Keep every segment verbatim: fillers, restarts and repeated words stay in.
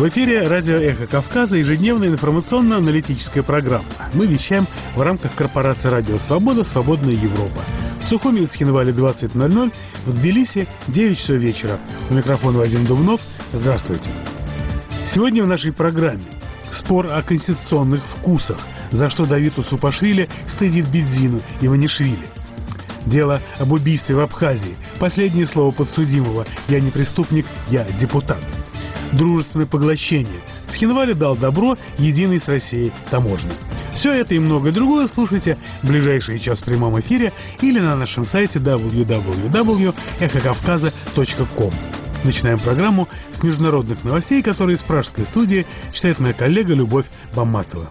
В эфире радио «Эхо Кавказа», ежедневная информационно-аналитическая программа. Мы вещаем в рамках корпорации «Радио Свобода. Свободная Европа». В Сухуми и Цхинвале двадцать ноль ноль, в Тбилиси девять часов вечера. У микрофона Вадим Дубнов. Здравствуйте. Сегодня в нашей программе спор о конституционных вкусах, за что Давид Усупашвили стыдит Бедзину Иванишвили. Дело об убийстве в Абхазии. Последнее слово подсудимого: «Я не преступник, я депутат». Дружественное поглощение. Цхинвале дал добро единой с Россией таможни. Все это и многое другое слушайте в ближайший час в прямом эфире или на нашем сайте дабл ю дабл ю дабл ю точка эхо кавказа точка ком. Начинаем программу с международных новостей, которые из пражской студии читает моя коллега Любовь Бамматова.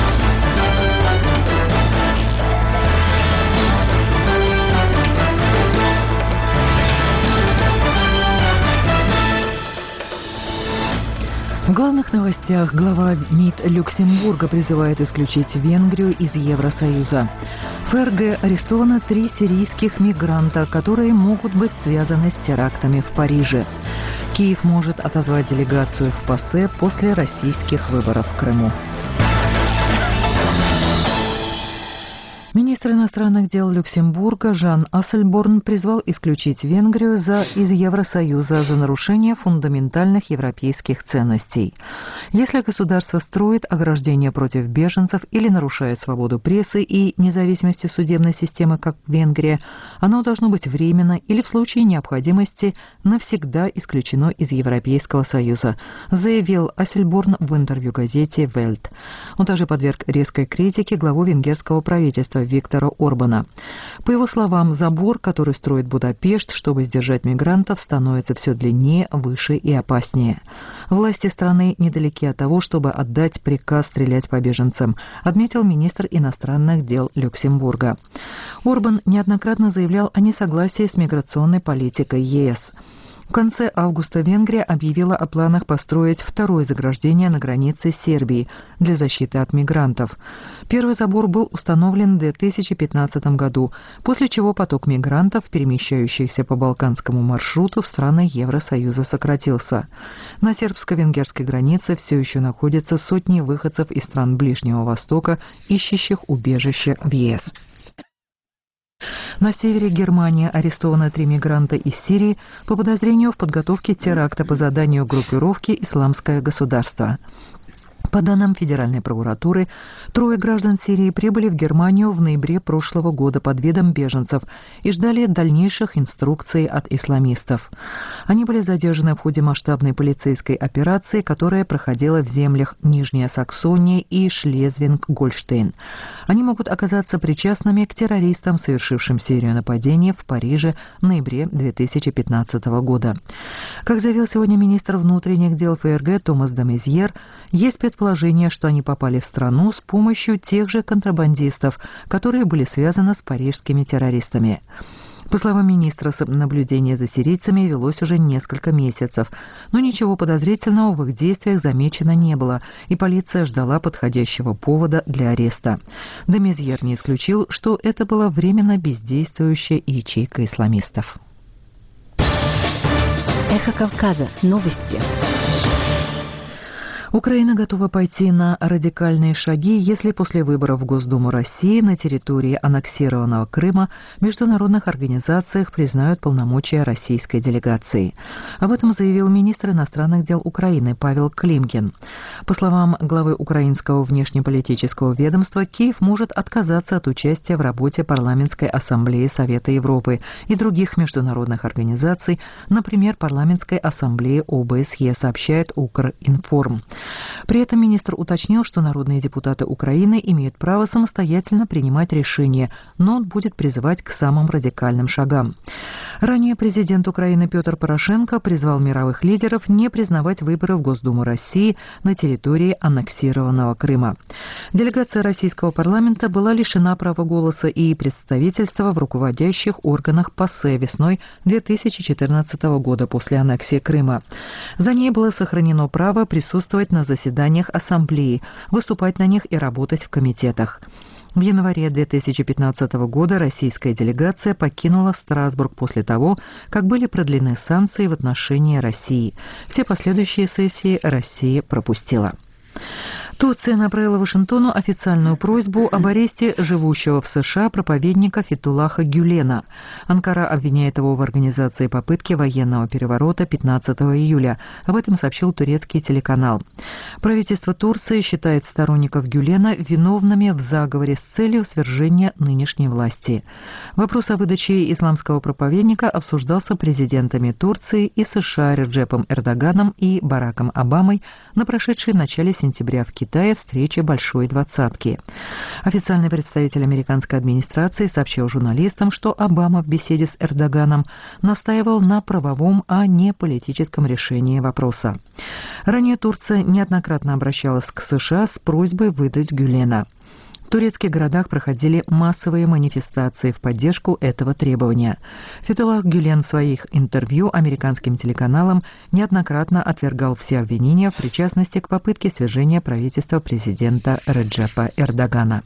В главных новостях глава МИД Люксембурга призывает исключить Венгрию из Евросоюза. В ФРГ арестовано три сирийских мигранта, которые могут быть связаны с терактами в Париже. Киев может отозвать делегацию в ПАСЕ после российских выборов в Крыму. Министр иностранных дел Люксембурга Жан Ассельборн призвал исключить Венгрию за, из Евросоюза за нарушение фундаментальных европейских ценностей. Если государство строит ограждение против беженцев или нарушает свободу прессы и независимости судебной системы, как Венгрия, оно должно быть временно или в случае необходимости навсегда исключено из Европейского Союза, заявил Ассельборн в интервью газете «Вельт». Он также подверг резкой критике главу венгерского правительства Виктора Орбана. По его словам, забор, который строит Будапешт, чтобы сдержать мигрантов, становится все длиннее, выше и опаснее. Власти страны недалеки от того, чтобы отдать приказ стрелять по беженцам, отметил министр иностранных дел Люксембурга. Орбан неоднократно заявлял о несогласии с миграционной политикой ЕС. В конце августа Венгрия объявила о планах построить второе заграждение на границе с Сербией для защиты от мигрантов. Первый забор был установлен в две тысячи пятнадцатом году, после чего поток мигрантов, перемещающихся по балканскому маршруту в страны Евросоюза, сократился. На сербско-венгерской границе все еще находятся сотни выходцев из стран Ближнего Востока, ищущих убежище в ЕС. На севере Германии арестованы три мигранта из Сирии по подозрению в подготовке теракта по заданию группировки «Исламское государство». По данным Федеральной прокуратуры, трое граждан Сирии прибыли в Германию в ноябре прошлого года под видом беженцев и ждали дальнейших инструкций от исламистов. Они были задержаны в ходе масштабной полицейской операции, которая проходила в землях Нижняя Саксония и Шлезвинг-Гольштейн. Они могут оказаться причастными к террористам, совершившим серию нападений в Париже в ноябре две тысячи пятнадцатого года. Как заявил сегодня министр внутренних дел ФРГ Томас де Мезьер, есть предположение, Положение, что они попали в страну с помощью тех же контрабандистов, которые были связаны с парижскими террористами. По словам министра, наблюдение за сирийцами велось уже несколько месяцев, но ничего подозрительного в их действиях замечено не было, и полиция ждала подходящего повода для ареста. Де Мезьер не исключил, что это была временно бездействующая ячейка исламистов. Эхо Кавказа. Новости. Украина готова пойти на радикальные шаги, если после выборов в Госдуму России на территории аннексированного Крыма в международных организациях признают полномочия российской делегации. Об этом заявил министр иностранных дел Украины Павел Климкин. По словам главы украинского внешнеполитического ведомства, Киев может отказаться от участия в работе парламентской ассамблеи Совета Европы и других международных организаций, например, парламентской ассамблеи ОБСЕ, сообщает Укринформ. При этом министр уточнил, что народные депутаты Украины имеют право самостоятельно принимать решения, но он будет призывать к самым радикальным шагам. Ранее президент Украины Петр Порошенко призвал мировых лидеров не признавать выборы в Госдуму России на территории аннексированного Крыма. Делегация российского парламента была лишена права голоса и представительства в руководящих органах ПАСЕ весной две тысячи четырнадцатого года после аннексии Крыма. За ней было сохранено право присутствовать на заседаниях Ассамблеи, выступать на них и работать в комитетах. В январе две тысячи пятнадцатого года российская делегация покинула Страсбург после того, как были продлены санкции в отношении России. Все последующие сессии Россия пропустила. Турция направила Вашингтону официальную просьбу об аресте живущего в США проповедника Фетхуллаха Гюлена. Анкара обвиняет его в организации попытки военного переворота пятнадцатого июля. Об этом сообщил турецкий телеканал. Правительство Турции считает сторонников Гюлена виновными в заговоре с целью свержения нынешней власти. Вопрос о выдаче исламского проповедника обсуждался президентами Турции и США Реджепом Эрдоганом и Бараком Обамой на прошедшей в начале сентября в Китае встрече Большой Двадцатки. Официальный представитель американской администрации сообщил журналистам, что Обама в беседе с Эрдоганом настаивал на правовом, а не политическом решении вопроса. Ранее Турция неоднократно обращалась к США с просьбой выдать Гюлена. В турецких городах проходили массовые манифестации в поддержку этого требования. Фетхуллах Гюлен в своих интервью американским телеканалам неоднократно отвергал все обвинения в причастности к попытке свержения правительства президента Реджепа Эрдогана.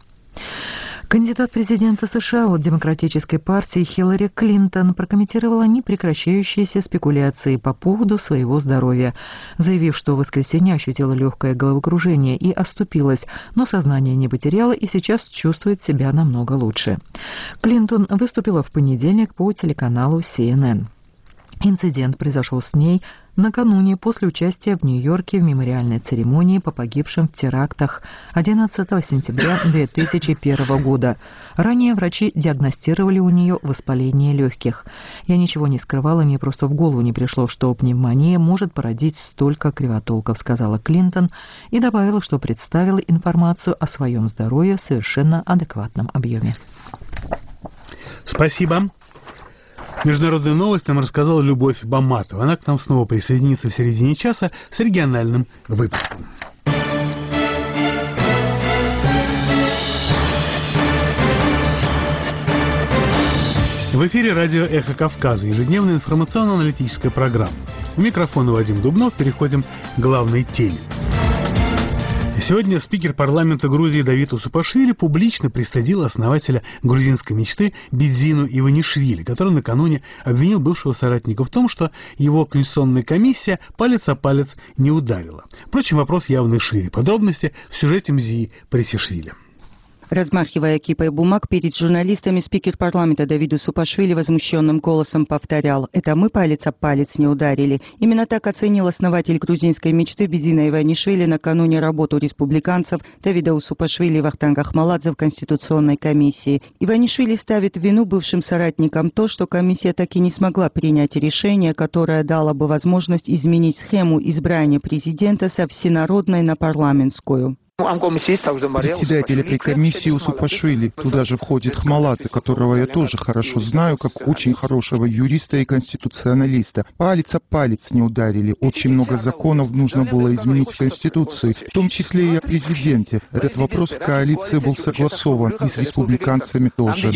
Кандидат президента США от Демократической партии Хиллари Клинтон прокомментировала непрекращающиеся спекуляции по поводу своего здоровья, заявив, что в воскресенье ощутила легкое головокружение и оступилась, но сознание не потеряла и сейчас чувствует себя намного лучше. Клинтон выступила в понедельник по телеканалу си эн эн. Инцидент произошел с ней накануне после участия в Нью-Йорке в мемориальной церемонии по погибшим в терактах одиннадцатого сентября две тысячи первого года. Ранее врачи диагностировали у нее воспаление легких. «Я ничего не скрывала, мне просто в голову не пришло, что пневмония может породить столько кривотолков», сказала Клинтон и добавила, что представила информацию о своем здоровье в совершенно адекватном объеме. Спасибо. Международные новости нам рассказала Любовь Баматова. Она к нам снова присоединится в середине часа с региональным выпуском. В эфире радио «Эхо Кавказа», ежедневная информационно-аналитическая программа. У микрофона Вадим Дубнов. Переходим к главной теме. Сегодня спикер парламента Грузии Давид Усупашвили публично пристыдил основателя грузинской мечты Бидзину Иванишвили, который накануне обвинил бывшего соратника в том, что его конституционная комиссия палец о палец не ударила. Впрочем, вопрос явно шире. Подробности в сюжете Мзии Парисишвили. Размахивая кипой бумаг перед журналистами, спикер парламента Давид Усупашвили возмущенным голосом повторял: «Это мы палец об палец не ударили». Именно так оценил основатель грузинской мечты Бидзина Иванишвили накануне работу республиканцев Давида Усупашвили и Вахтанга Ахмаладзе в Конституционной комиссии. Иванишвили ставит в вину бывшим соратникам то, что комиссия так и не смогла принять решение, которое дало бы возможность изменить схему избрания президента со всенародной на парламентскую. Председатель этой комиссии Усупашвили. Туда же входит Ахмаладзе, которого я тоже хорошо знаю, как очень хорошего юриста и конституционалиста. Палец о палец не ударили. Очень много законов нужно было изменить в Конституции, в том числе и о президенте. Этот вопрос в коалиции был согласован и с республиканцами тоже.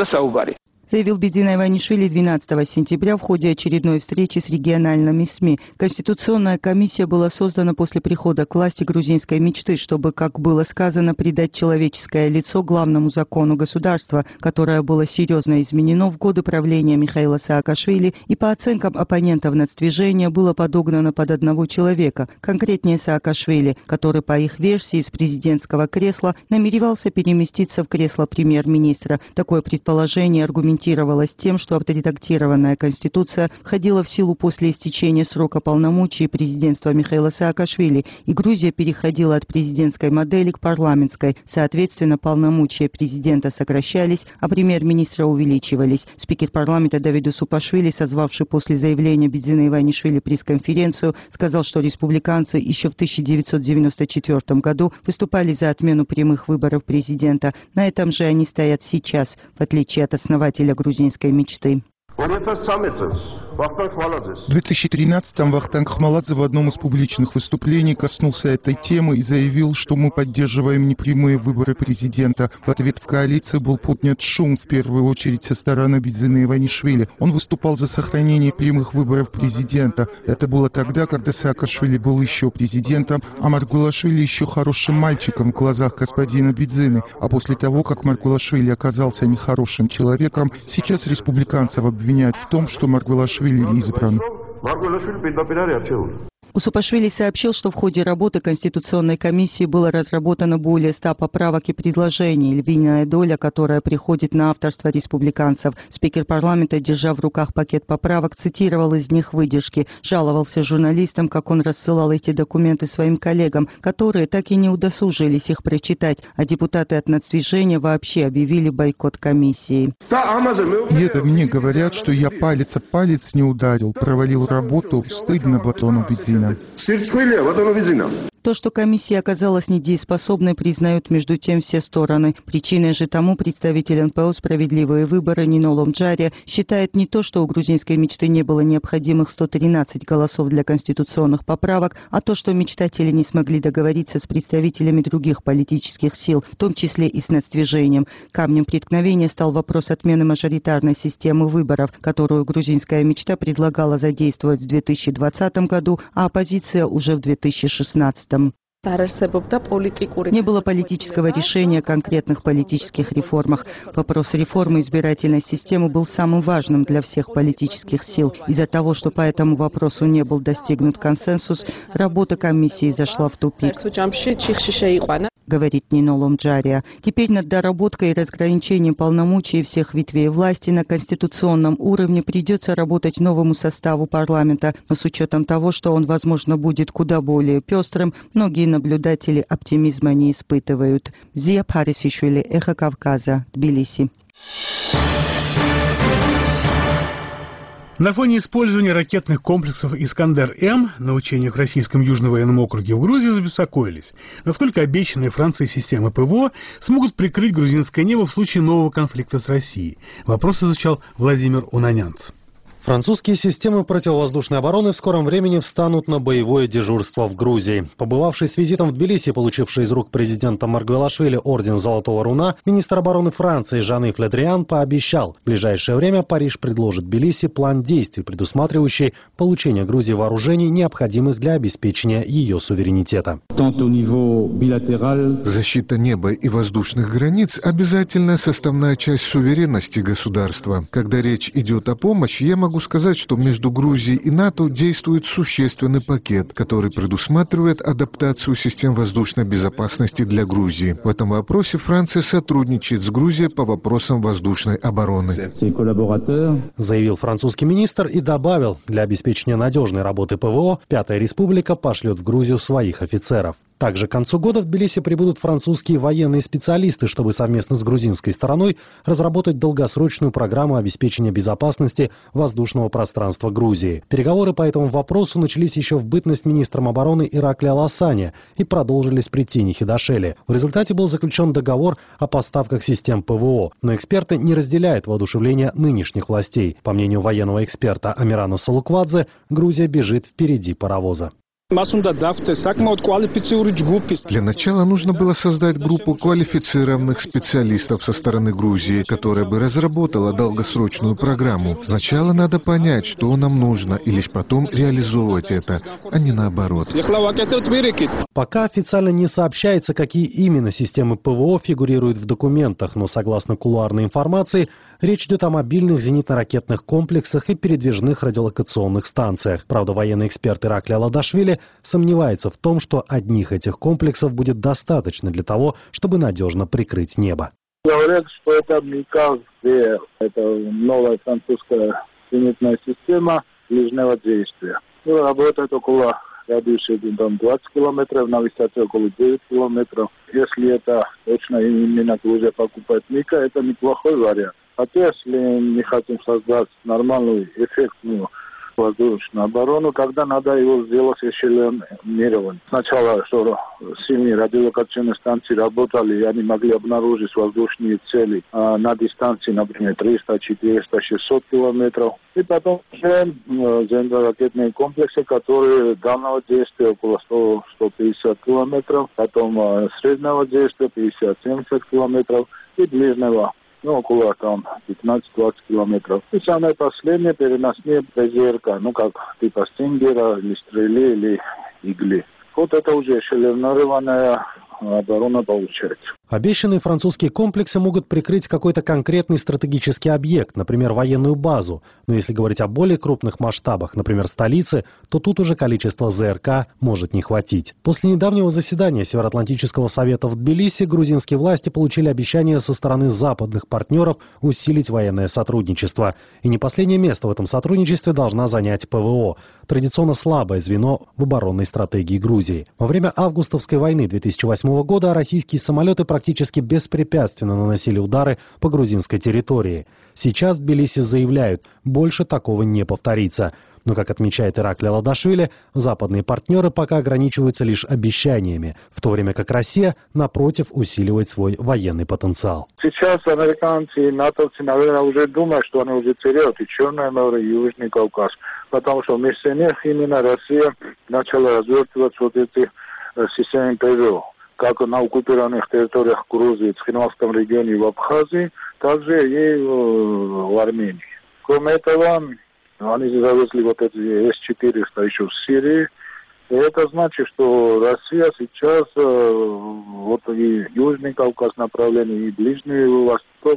Заявил Бидзина Иванишвили двенадцатого сентября в ходе очередной встречи с региональными СМИ. Конституционная комиссия была создана после прихода к власти грузинской мечты, чтобы, как было сказано, придать человеческое лицо главному закону государства, которое было серьезно изменено в годы правления Михаила Саакашвили и, по оценкам оппонентов нацдвижения, было подогнано под одного человека, конкретнее Саакашвили, который, по их версии, из президентского кресла намеревался переместиться в кресло премьер-министра. Такое предположение аргументировалось тем, что отредактированная Конституция входила в силу после истечения срока полномочий президентства Михаила Саакашвили, и Грузия переходила от президентской модели к парламентской. Соответственно, полномочия президента сокращались, а премьер-министра увеличивались. Спикер парламента Давид Усупашвили, созвавший после заявления Бидзина Иванишвили пресс-конференцию, сказал, что республиканцы еще в тысяча девятьсот девяносто четвёртом году выступали за отмену прямых выборов президента. На этом же они стоят сейчас, в отличие от основателя грузинской мечты. В две тысячи тринадцатом Вахтанг Хмаладзе в одном из публичных выступлений коснулся этой темы и заявил, что мы поддерживаем непрямые выборы президента. В ответ в коалиции был поднят шум, в первую очередь со стороны Бидзины Иванишвили. Он выступал за сохранение прямых выборов президента. Это было тогда, когда Саакашвили был еще президентом, а Маргулашвили еще хорошим мальчиком в глазах господина Бидзины. А после того, как Маргулашвили оказался нехорошим человеком, сейчас республиканцев обвиняют в том, что Маргулашвили избран. Усупашвили сообщил, что в ходе работы Конституционной комиссии было разработано более ста поправок и предложений, львиная доля, которая приходит на авторство республиканцев. Спикер парламента, держа в руках пакет поправок, цитировал из них выдержки, жаловался журналистам, как он рассылал эти документы своим коллегам, которые так и не удосужились их прочитать, а депутаты от нацдвижения вообще объявили бойкот комиссии. И это мне говорят, что я палец о палец не ударил, провалил работу, стыдно Батону Бидзина. То, что комиссия оказалась недееспособной, признают между тем все стороны. Причиной же тому представитель эн пэ о «Справедливые выборы» Нино Ломджария считает не то, что у грузинской мечты не было необходимых сто тринадцать голосов для конституционных поправок, а то, что мечтатели не смогли договориться с представителями других политических сил, в том числе и с нацдвижением. Камнем преткновения стал вопрос отмены мажоритарной системы выборов, которую грузинская мечта предлагала задействовать в две тысячи двадцатом году, а оппозиция уже в две тысячи шестнадцатом. Не было политического решения о конкретных политических реформах. Вопрос реформы избирательной системы был самым важным для всех политических сил. Из-за того, что по этому вопросу не был достигнут консенсус, работа комиссии зашла в тупик, говорит Нино Ломджария. Теперь над доработкой и разграничением полномочий всех ветвей власти на конституционном уровне придется работать новому составу парламента, но с учетом того, что он, возможно, будет куда более пестрым, многие наблюдатели оптимизма не испытывают. Зия Парисишвили, Эхо Кавказа, Тбилиси. На фоне использования ракетных комплексов «Искандер-М» на учениях в Российском Южном военном округе в Грузии забеспокоились, насколько обещанные Францией системы пэ вэ о смогут прикрыть грузинское небо в случае нового конфликта с Россией. Вопрос изучал Владимир Унанянц. Французские системы противовоздушной обороны в скором времени встанут на боевое дежурство в Грузии. Побывавший с визитом в Тбилиси, получивший из рук президента Маргвелашвили орден Золотого Руна, министр обороны Франции Жан-Ив Ле Дриан пообещал, в ближайшее время Париж предложит Тбилиси план действий, предусматривающий получение Грузии вооружений, необходимых для обеспечения ее суверенитета. Защита неба и воздушных границ – обязательная составная часть суверенности государства. Когда речь идет о помощи, я могу Могу сказать, что между Грузией и НАТО действует существенный пакет, который предусматривает адаптацию систем воздушной безопасности для Грузии. В этом вопросе Франция сотрудничает с Грузией по вопросам воздушной обороны. Заявил французский министр и добавил, для обеспечения надежной работы пэ вэ о Пятая Республика пошлет в Грузию своих офицеров. Также к концу года в Тбилиси прибудут французские военные специалисты, чтобы совместно с грузинской стороной разработать долгосрочную программу обеспечения безопасности воздушного пространства Грузии. Переговоры по этому вопросу начались еще в бытность министром обороны Иракли Аласани и продолжились при Тине Хидашели. В результате был заключен договор о поставках систем пэ вэ о, но эксперты не разделяют воодушевление нынешних властей. По мнению военного эксперта Амирана Салуквадзе, Грузия бежит впереди паровоза. Для начала нужно было создать группу квалифицированных специалистов со стороны Грузии, которая бы разработала долгосрочную программу. Сначала надо понять, что нам нужно, и лишь потом реализовывать это, а не наоборот. Пока официально не сообщается, какие именно системы пэ вэ о фигурируют в документах, но согласно кулуарной информации, речь идет о мобильных зенитно-ракетных комплексах и передвижных радиолокационных станциях. Правда, военный эксперт Иракли Аладашвили сомневается в том, что одних этих комплексов будет достаточно для того, чтобы надежно прикрыть небо. Говорят, что это МИК-две, это новая французская зенитная система ближнего действия. Ну, работает около радиуса двадцать километров, на высоте около девять километров. Если это точно именно Грузия покупает МИКа, это неплохой вариант. Хотя, если не хотим создать нормальную, эффектную воздушную оборону, тогда надо его сделать эшелонирование. Сначала, что сильные радиолокационные станции работали, и они могли обнаружить воздушные цели а на дистанции, например, триста, четыреста, шестьсот километров. И потом уже зенитно-ракетные комплексы, которые дальнего действия около сто - сто пятьдесят километров, потом среднего действия пятьдесят-семьдесят километров и ближнего, ну, около там пятнадцать-двадцать километров. И самое последнее, переносные ПЗРК, ну, как типа Стингера, или Стрели, или Игли. Вот это уже эшелонированная оборона получается. Обещанные французские комплексы могут прикрыть какой-то конкретный стратегический объект, например, военную базу. Но если говорить о более крупных масштабах, например, столицы, то тут уже количество ЗРК может не хватить. После недавнего заседания Североатлантического совета в Тбилиси грузинские власти получили обещание со стороны западных партнеров усилить военное сотрудничество. И не последнее место в этом сотрудничестве должна занять ПВО, традиционно слабое звено в оборонной стратегии Грузии. Во время августовской войны две тысячи восьмого года российские самолеты практически беспрепятственно наносили удары по грузинской территории. Сейчас в Тбилиси заявляют, больше такого не повторится. Но, как отмечает Ираклий Ладашвили, западные партнеры пока ограничиваются лишь обещаниями, в то время как Россия, напротив, усиливает свой военный потенциал. Сейчас американцы и натовцы, наверное, уже думают, что они уже теряют и Черное море, и Южный Кавказ. Потому что вместо них именно Россия начала развертывать вот эти системы ПВО. Как на оккупированных территориях Грузии, в Цхинвальском регионе и в Абхазии, также и в Армении. Кроме этого, они завезли вот эти эс четыреста еще в Сирии. И это значит, что Россия сейчас вот и Южный Кавказ направление, и Ближний Восток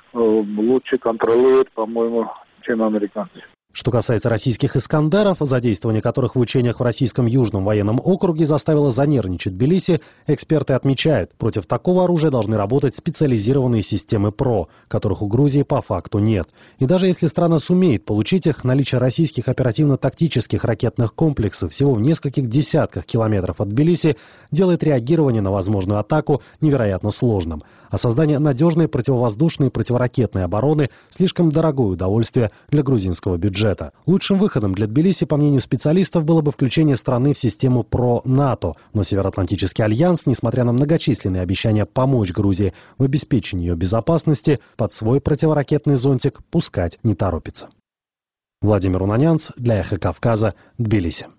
лучше контролирует, по-моему, чем американцы. Что касается российских «Искандеров», задействование которых в учениях в российском Южном военном округе заставило занервничать Тбилиси, эксперты отмечают, против такого оружия должны работать специализированные системы ПРО, которых у Грузии по факту нет. И даже если страна сумеет получить их, наличие российских оперативно-тактических ракетных комплексов всего в нескольких десятках километров от Тбилиси делает реагирование на возможную атаку невероятно сложным. А создание надежной противовоздушной и противоракетной обороны – слишком дорогое удовольствие для грузинского бюджета. Лучшим выходом для Тбилиси, по мнению специалистов, было бы включение страны в систему ПРО НАТО. Но Североатлантический альянс, несмотря на многочисленные обещания помочь Грузии в обеспечении ее безопасности, под свой противоракетный зонтик пускать не торопится. Владимир Унанянц для Эхо Кавказа, Тбилиси.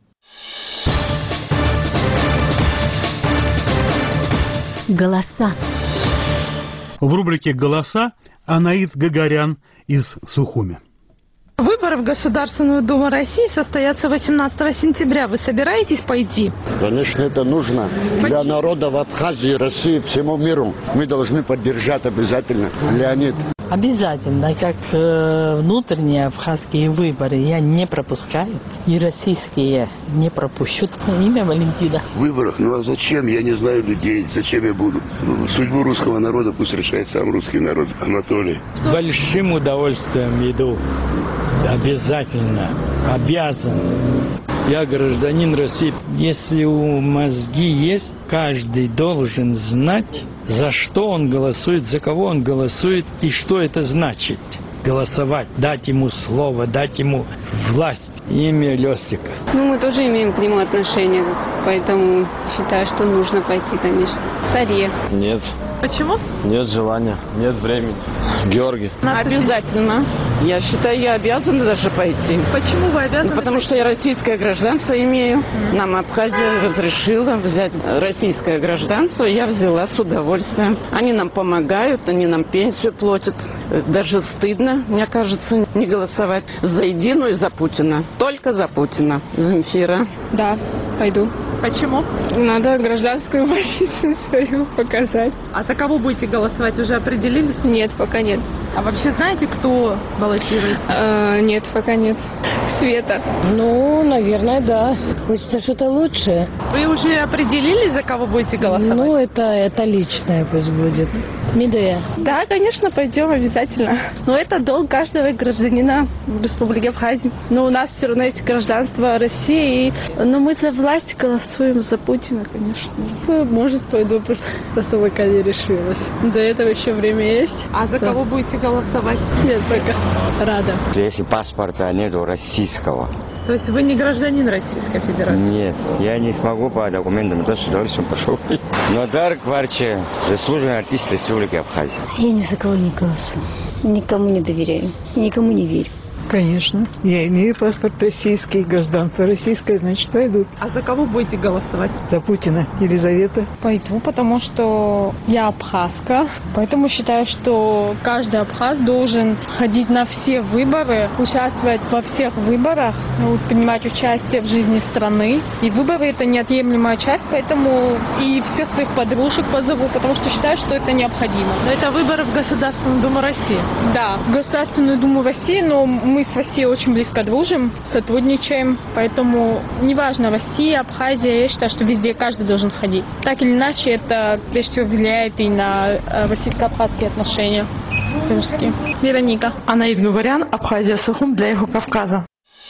Голоса. В рубрике «Голоса» Анаит Гагарян из Сухуми. Выборы в Государственную Думу России состоятся восемнадцатого сентября. Вы собираетесь пойти? Конечно, это нужно. Для народа в Абхазии, России, всему миру. Мы должны поддержать обязательно. Леонид. Обязательно, как э, внутренние абхазские выборы я не пропускаю, и российские не пропущу. Имя Валентина. В выборах? Ну а зачем? Я не знаю людей. Зачем я буду? Судьбу русского народа пусть решает сам русский народ. Анатолий. С большим удовольствием иду. Обязательно. Обязан. Я гражданин России. Если у мозги есть, каждый должен знать, за что он голосует, за кого он голосует и что это значит. Голосовать, дать ему слово, дать ему власть. Имя Лёсика. Ну, мы тоже имеем к нему отношение, поэтому считаю, что нужно пойти, конечно. Царе. Нет. Почему? Нет желания, нет времени. Георгий. Обязательно. Я считаю, я обязана даже пойти. Почему вы обязаны? Ну, потому что я российское гражданство имею. Нам Абхазия разрешила взять российское гражданство. Я взяла с удовольствием. Они нам помогают, они нам пенсию платят. Даже стыдно, мне кажется, не голосовать за Единую и за Путина. Только за Путина. Земфира. Да, пойду. Почему? Надо гражданскую позицию свою показать. А за кого будете голосовать? Уже определились? Нет, пока нет. А вообще знаете, кто баллотируется? А, нет, пока нет. Света. Ну, наверное, да. Хочется что-то лучшее. Вы уже определились, за кого будете голосовать? Ну, это, это личное пусть будет. Медея. Да, конечно, пойдем обязательно. Но это долг каждого гражданина Республики Абхазия. Но у нас все равно есть гражданство России. Но мы за власть голосуем за Путина, конечно. Может, пойду, просто, просто пока не решилась. До этого еще время есть. А за да. кого будете голосовать? Нет, пока. Рада. Если паспорта нету российского. То есть вы не гражданин Российской Федерации? Нет, я не смогу по документам, то с удовольствием пошел. Но Дарк Варче заслуженный артист Республики Абхазия. Я ни за кого не голосую. Никому не доверяю. Никому не верю. Конечно. Я имею паспорт российский, гражданство российское, значит, пойду. А за кого будете голосовать? За Путина. Елизавета. Пойду, потому что я абхазка. Поэтому считаю, что каждый абхаз должен ходить на все выборы, участвовать во всех выборах, ну, принимать участие в жизни страны. И выборы — это неотъемлемая часть, поэтому и всех своих подружек позову, потому что считаю, что это необходимо. Но это выборы в Государственную Думу России? Да, в Государственную Думу России, но мы Мы с Россией очень близко дружим, сотрудничаем, поэтому неважно, Россия, Абхазия, я считаю, что везде каждый должен ходить. Так или иначе, это прежде всего влияет и на российско-абхазские отношения дружеские. Вероника. Анаид Гугарян, Абхазия Сухум для Юго-Кавказа.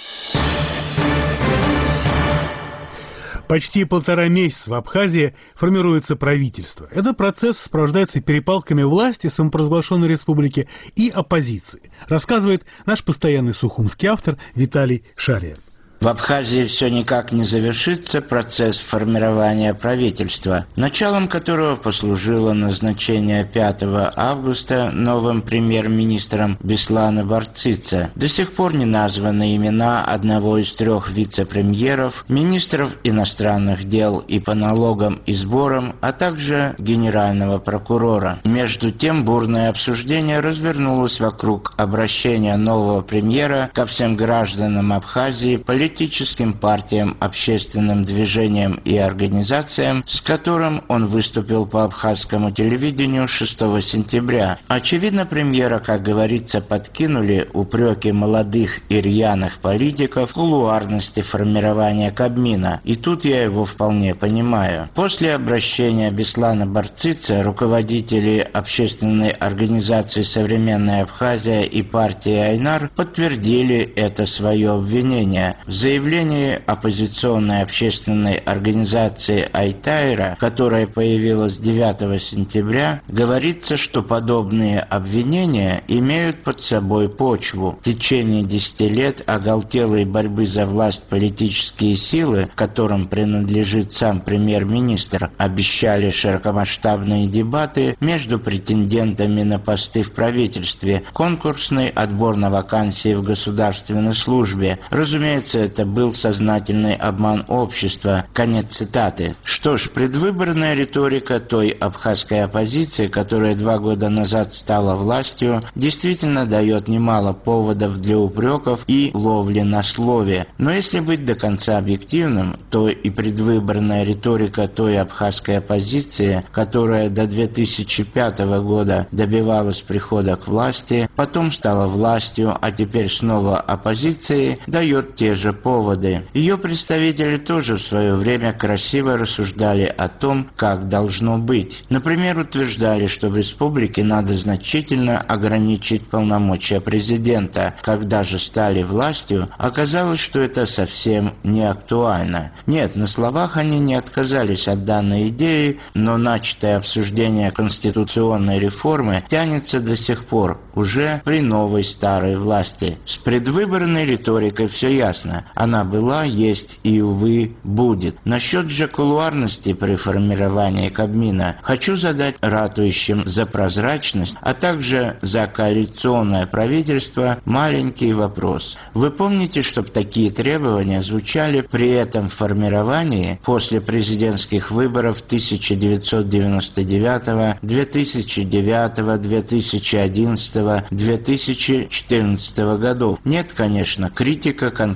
Почти полтора месяца в Абхазии формируется правительство. Этот процесс сопровождается перепалками власти самопровозглашенной республики и оппозиции, рассказывает наш постоянный сухумский автор Виталий Шария. В Абхазии все никак не завершится процесс формирования правительства, началом которого послужило назначение пятого августа новым премьер-министром Беслана Барцица. До сих пор не названы имена одного из трех вице-премьеров, министров иностранных дел и по налогам и сборам, а также генерального прокурора. Между тем бурное обсуждение развернулось вокруг обращения нового премьера ко всем гражданам Абхазии, политическим политическим партиям, общественным движениям и организациям, с которым он выступил по абхазскому телевидению шестого сентября. Очевидно, премьера, как говорится, подкинули упреки молодых и рьяных политиков в кулуарности формирования Кабмина, и тут я его вполне понимаю. После обращения Беслана Барцица руководители общественной организации «Современная Абхазия» и партии «Айнар» подтвердили это свое обвинение. В заявлении оппозиционной общественной организации «Айтайра», которая появилась девятого сентября, говорится, что подобные обвинения имеют под собой почву. В течение десяти лет оголтелой борьбы за власть политические силы, которым принадлежит сам премьер-министр, обещали широкомасштабные дебаты между претендентами на посты в правительстве, конкурсный отбор на вакансии в государственной службе. Разумеется, это был сознательный обман общества. Конец цитаты. Что ж, предвыборная риторика той абхазской оппозиции, которая два года назад стала властью, действительно дает немало поводов для упреков и ловли на слове. Но если быть до конца объективным, то и предвыборная риторика той абхазской оппозиции, которая до две тысячи пятого года добивалась прихода к власти, потом стала властью, а теперь снова оппозицией, дает те же поводы. Ее представители тоже в свое время красиво рассуждали о том, как должно быть. Например, утверждали, что в республике надо значительно ограничить полномочия президента. Когда же стали властью, оказалось, что это совсем не актуально. Нет, на словах они не отказались от данной идеи, но начатое обсуждение конституционной реформы тянется до сих пор, уже при новой старой власти. С предвыборной риторикой все ясно. Она была, есть и, увы, будет. Насчет же кулуарности при формировании Кабмина хочу задать ратующим за прозрачность, а также за коалиционное правительство маленький вопрос. Вы помните, чтобы такие требования звучали при этом формировании после президентских выборов тысяча девятьсот девяносто девятого, две тысячи девятого, две тысячи одиннадцатого, две тысячи четырнадцатого годов? Нет, конечно, критика конкретных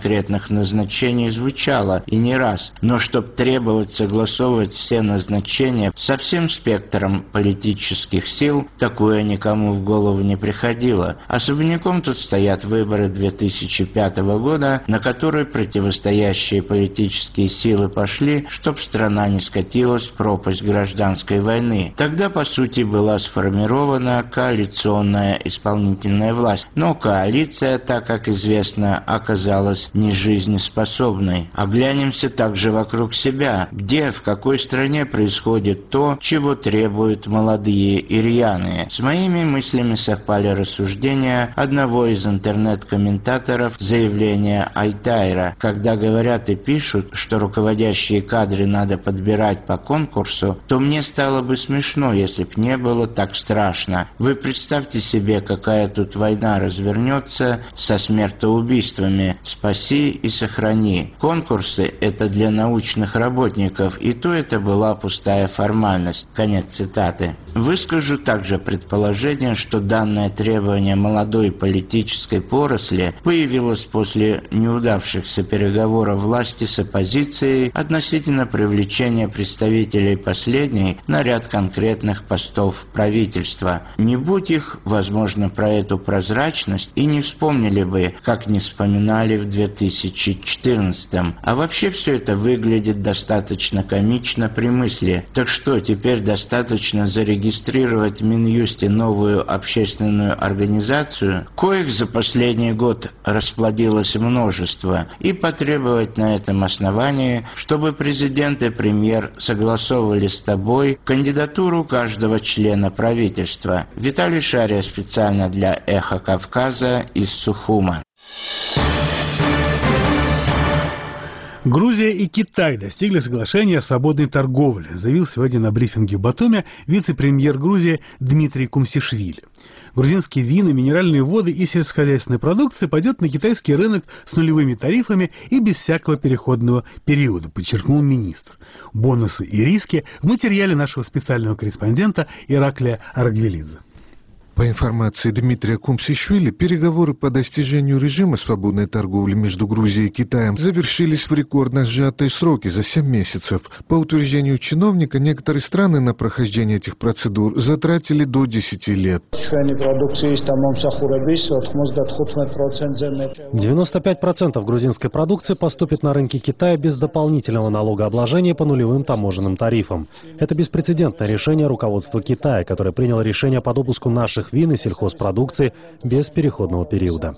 различных назначений звучало и не раз, но чтоб требовать согласовывать все назначения со всем спектром политических сил, такое никому в голову не приходило. Особняком тут стоят выборы две тысячи пятого года, на которые противостоящие политические силы пошли, чтоб страна не скатилась в пропасть гражданской войны. Тогда, по сути, была сформирована коалиционная исполнительная власть, но коалиция, так как известно, оказалась не жизнеспособной. Оглянемся также вокруг себя, где, в какой стране происходит то, чего требуют молодые и рьяные. С моими мыслями совпали рассуждения одного из интернет-комментаторов заявления Альтайра, когда говорят и пишут, что руководящие кадры надо подбирать по конкурсу, то мне стало бы смешно, если б не было так страшно. Вы представьте себе, какая тут война развернется со смертоубийствами. Спаси и сохрани. Конкурсы — это для научных работников, и то это была пустая формальность. Конец цитаты. Выскажу также предположение, что данное требование молодой политической поросли появилось после неудавшихся переговоров власти с оппозицией относительно привлечения представителей последней на ряд конкретных постов правительства. Не будь их, возможно, про эту прозрачность и не вспомнили бы, как не вспоминали в две тысячи четырнадцатом. А вообще все это выглядит достаточно комично при мысли. Так что, теперь достаточно зарегистрировать в Минюсте новую общественную организацию, коих за последний год расплодилось множество, и потребовать на этом основании, чтобы президент и премьер согласовывали с тобой кандидатуру каждого члена правительства. Виталий Шария специально для «Эхо Кавказа» из Сухума. Грузия и Китай достигли соглашения о свободной торговле, заявил сегодня на брифинге в Батуми вице-премьер Грузии Дмитрий Кумсишвили. Грузинские вина, минеральные воды и сельскохозяйственная продукция пойдет на китайский рынок с нулевыми тарифами и без всякого переходного периода, подчеркнул министр. Бонусы и риски в материале нашего специального корреспондента Ираклия Аргвелидзе. По информации Дмитрия Кумсишвили, переговоры по достижению режима свободной торговли между Грузией и Китаем завершились в рекордно сжатые сроки за семь месяцев. По утверждению чиновника, некоторые страны на прохождение этих процедур затратили до десяти лет. девяносто пять процентов грузинской продукции поступит на рынки Китая без дополнительного налогообложения по нулевым таможенным тарифам. Это беспрецедентное решение руководства Китая, которое приняло решение по допуску наших вин и сельхозпродукции без переходного периода.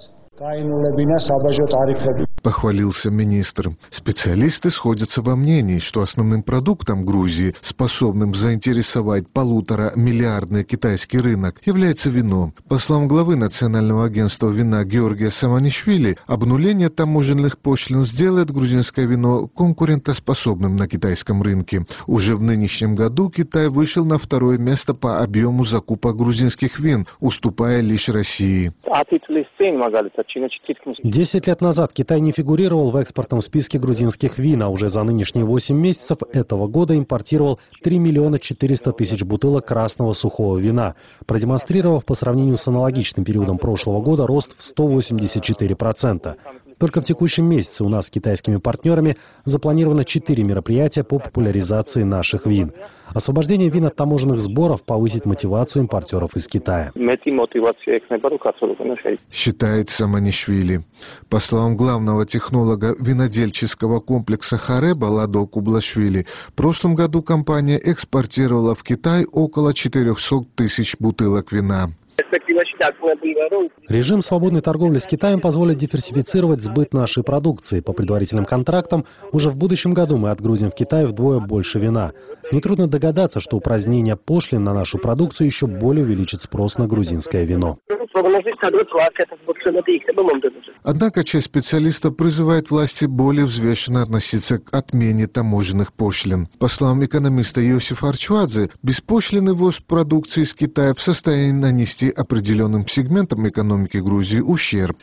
Похвалился министр. Специалисты сходятся во мнении, что основным продуктом Грузии, способным заинтересовать полутора миллиардный китайский рынок, является вино. По словам главы Национального агентства вина Георгия Саманишвили, обнуление таможенных пошлин сделает грузинское вино конкурентоспособным на китайском рынке. Уже в нынешнем году Китай вышел на второе место по объему закупок грузинских вин, уступая лишь России. Десять лет назад Китай не фигурировал в экспортном списке грузинских вин, а уже за нынешние восемь месяцев этого года импортировал три миллиона четыреста тысяч бутылок красного сухого вина, продемонстрировав по сравнению с аналогичным периодом прошлого года рост в сто восемьдесят четыре процента. Только в текущем месяце у нас с китайскими партнерами запланировано четыре мероприятия по популяризации наших вин. Освобождение вин от таможенных сборов повысит мотивацию импортеров из Китая. Считает Саманишвили. По словам главного технолога винодельческого комплекса Хареба Ладо Кублашвили, в прошлом году компания экспортировала в Китай около четырехсот тысяч бутылок вина. Режим свободной торговли с Китаем позволит диверсифицировать сбыт нашей продукции. По предварительным контрактам, уже в будущем году мы отгрузим в Китай вдвое больше вина. Нетрудно догадаться, что упразднение пошлин на нашу продукцию еще более увеличит спрос на грузинское вино. Однако часть специалистов призывает власти более взвешенно относиться к отмене таможенных пошлин. По словам экономиста Иосифа Арчвадзе, беспошлинный ввоз продукции из Китая в состоянии нанести нанести определенным сегментам экономики Грузии ущерб.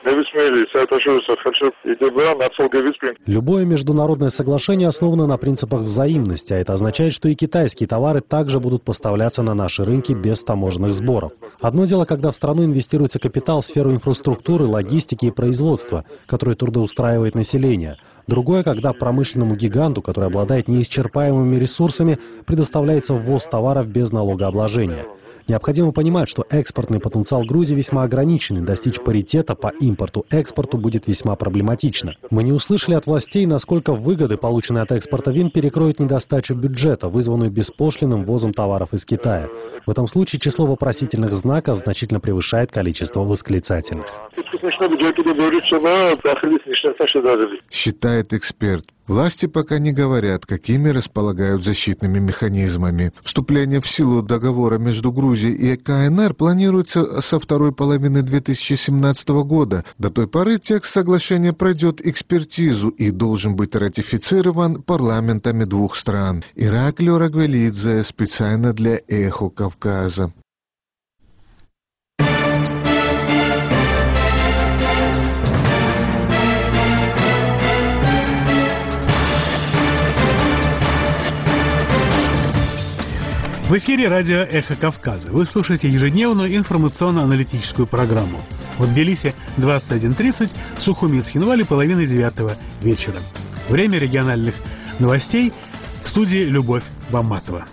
Любое международное соглашение основано на принципах взаимности, а это означает, что и китайские товары также будут поставляться на наши рынки без таможенных сборов. Одно дело, когда в страну инвестируется капитал в сферу инфраструктуры, логистики и производства, который трудоустраивает население. Другое, когда промышленному гиганту, который обладает неисчерпаемыми ресурсами, предоставляется ввоз товаров без налогообложения. Необходимо понимать, что экспортный потенциал Грузии весьма ограничен, и достичь паритета по импорту-экспорту будет весьма проблематично. Мы не услышали от властей, насколько выгоды, полученные от экспорта вин, перекроют недостачу бюджета, вызванную беспошлинным ввозом товаров из Китая. В этом случае число вопросительных знаков значительно превышает количество восклицательных. Считает эксперт. Власти пока не говорят, какими располагают защитными механизмами. Вступление в силу договора между Грузией и КНР планируется со второй половины две тысячи семнадцатого года. До той поры текст соглашения пройдет экспертизу и должен быть ратифицирован парламентами двух стран. Ираклий Рагвелидзе специально для «Эхо Кавказа». В эфире радио «Эхо Кавказа». Вы слушаете ежедневную информационно-аналитическую программу. В Тбилиси двадцать один тридцать, в Сухуми и Цхинвале половина девятого вечера. Время региональных новостей. В студии Любовь Баматова.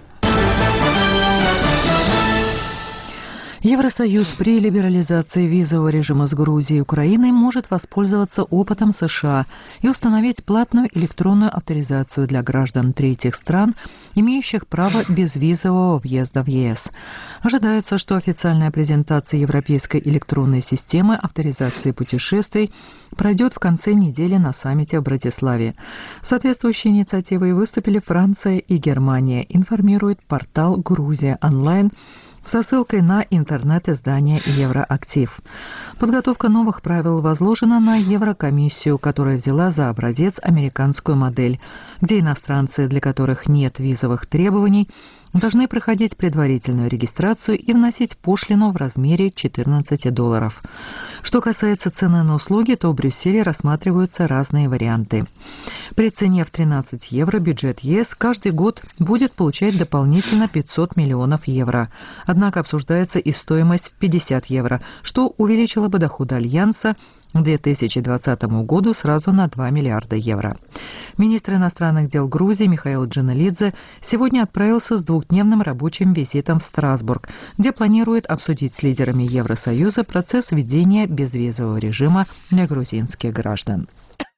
Евросоюз при либерализации визового режима с Грузией и Украиной может воспользоваться опытом США и установить платную электронную авторизацию для граждан третьих стран, имеющих право безвизового въезда в ЕС. Ожидается, что официальная презентация европейской электронной системы авторизации путешествий пройдет в конце недели на саммите в Братиславе. Соответствующие инициативы выступили Франция и Германия, информирует портал «Грузия онлайн», со ссылкой на интернет-издание «Евроактив». Подготовка новых правил возложена на Еврокомиссию, которая взяла за образец американскую модель, где иностранцы, для которых нет визовых требований, должны проходить предварительную регистрацию и вносить пошлину в размере четырнадцать долларов. Что касается цены на услуги, то в Брюсселе рассматриваются разные варианты. При цене в тринадцать евро бюджет ЕС каждый год будет получать дополнительно пятьсот миллионов евро. Однако обсуждается и стоимость в пятьдесят евро, что увеличило бы доходы Альянса к две тысячи двадцатому году сразу на два миллиарда евро. Министр иностранных дел Грузии Михаил Джаналидзе сегодня отправился с двухдневным рабочим визитом в Страсбург, где планирует обсудить с лидерами Евросоюза процесс введения безвизового режима для грузинских граждан.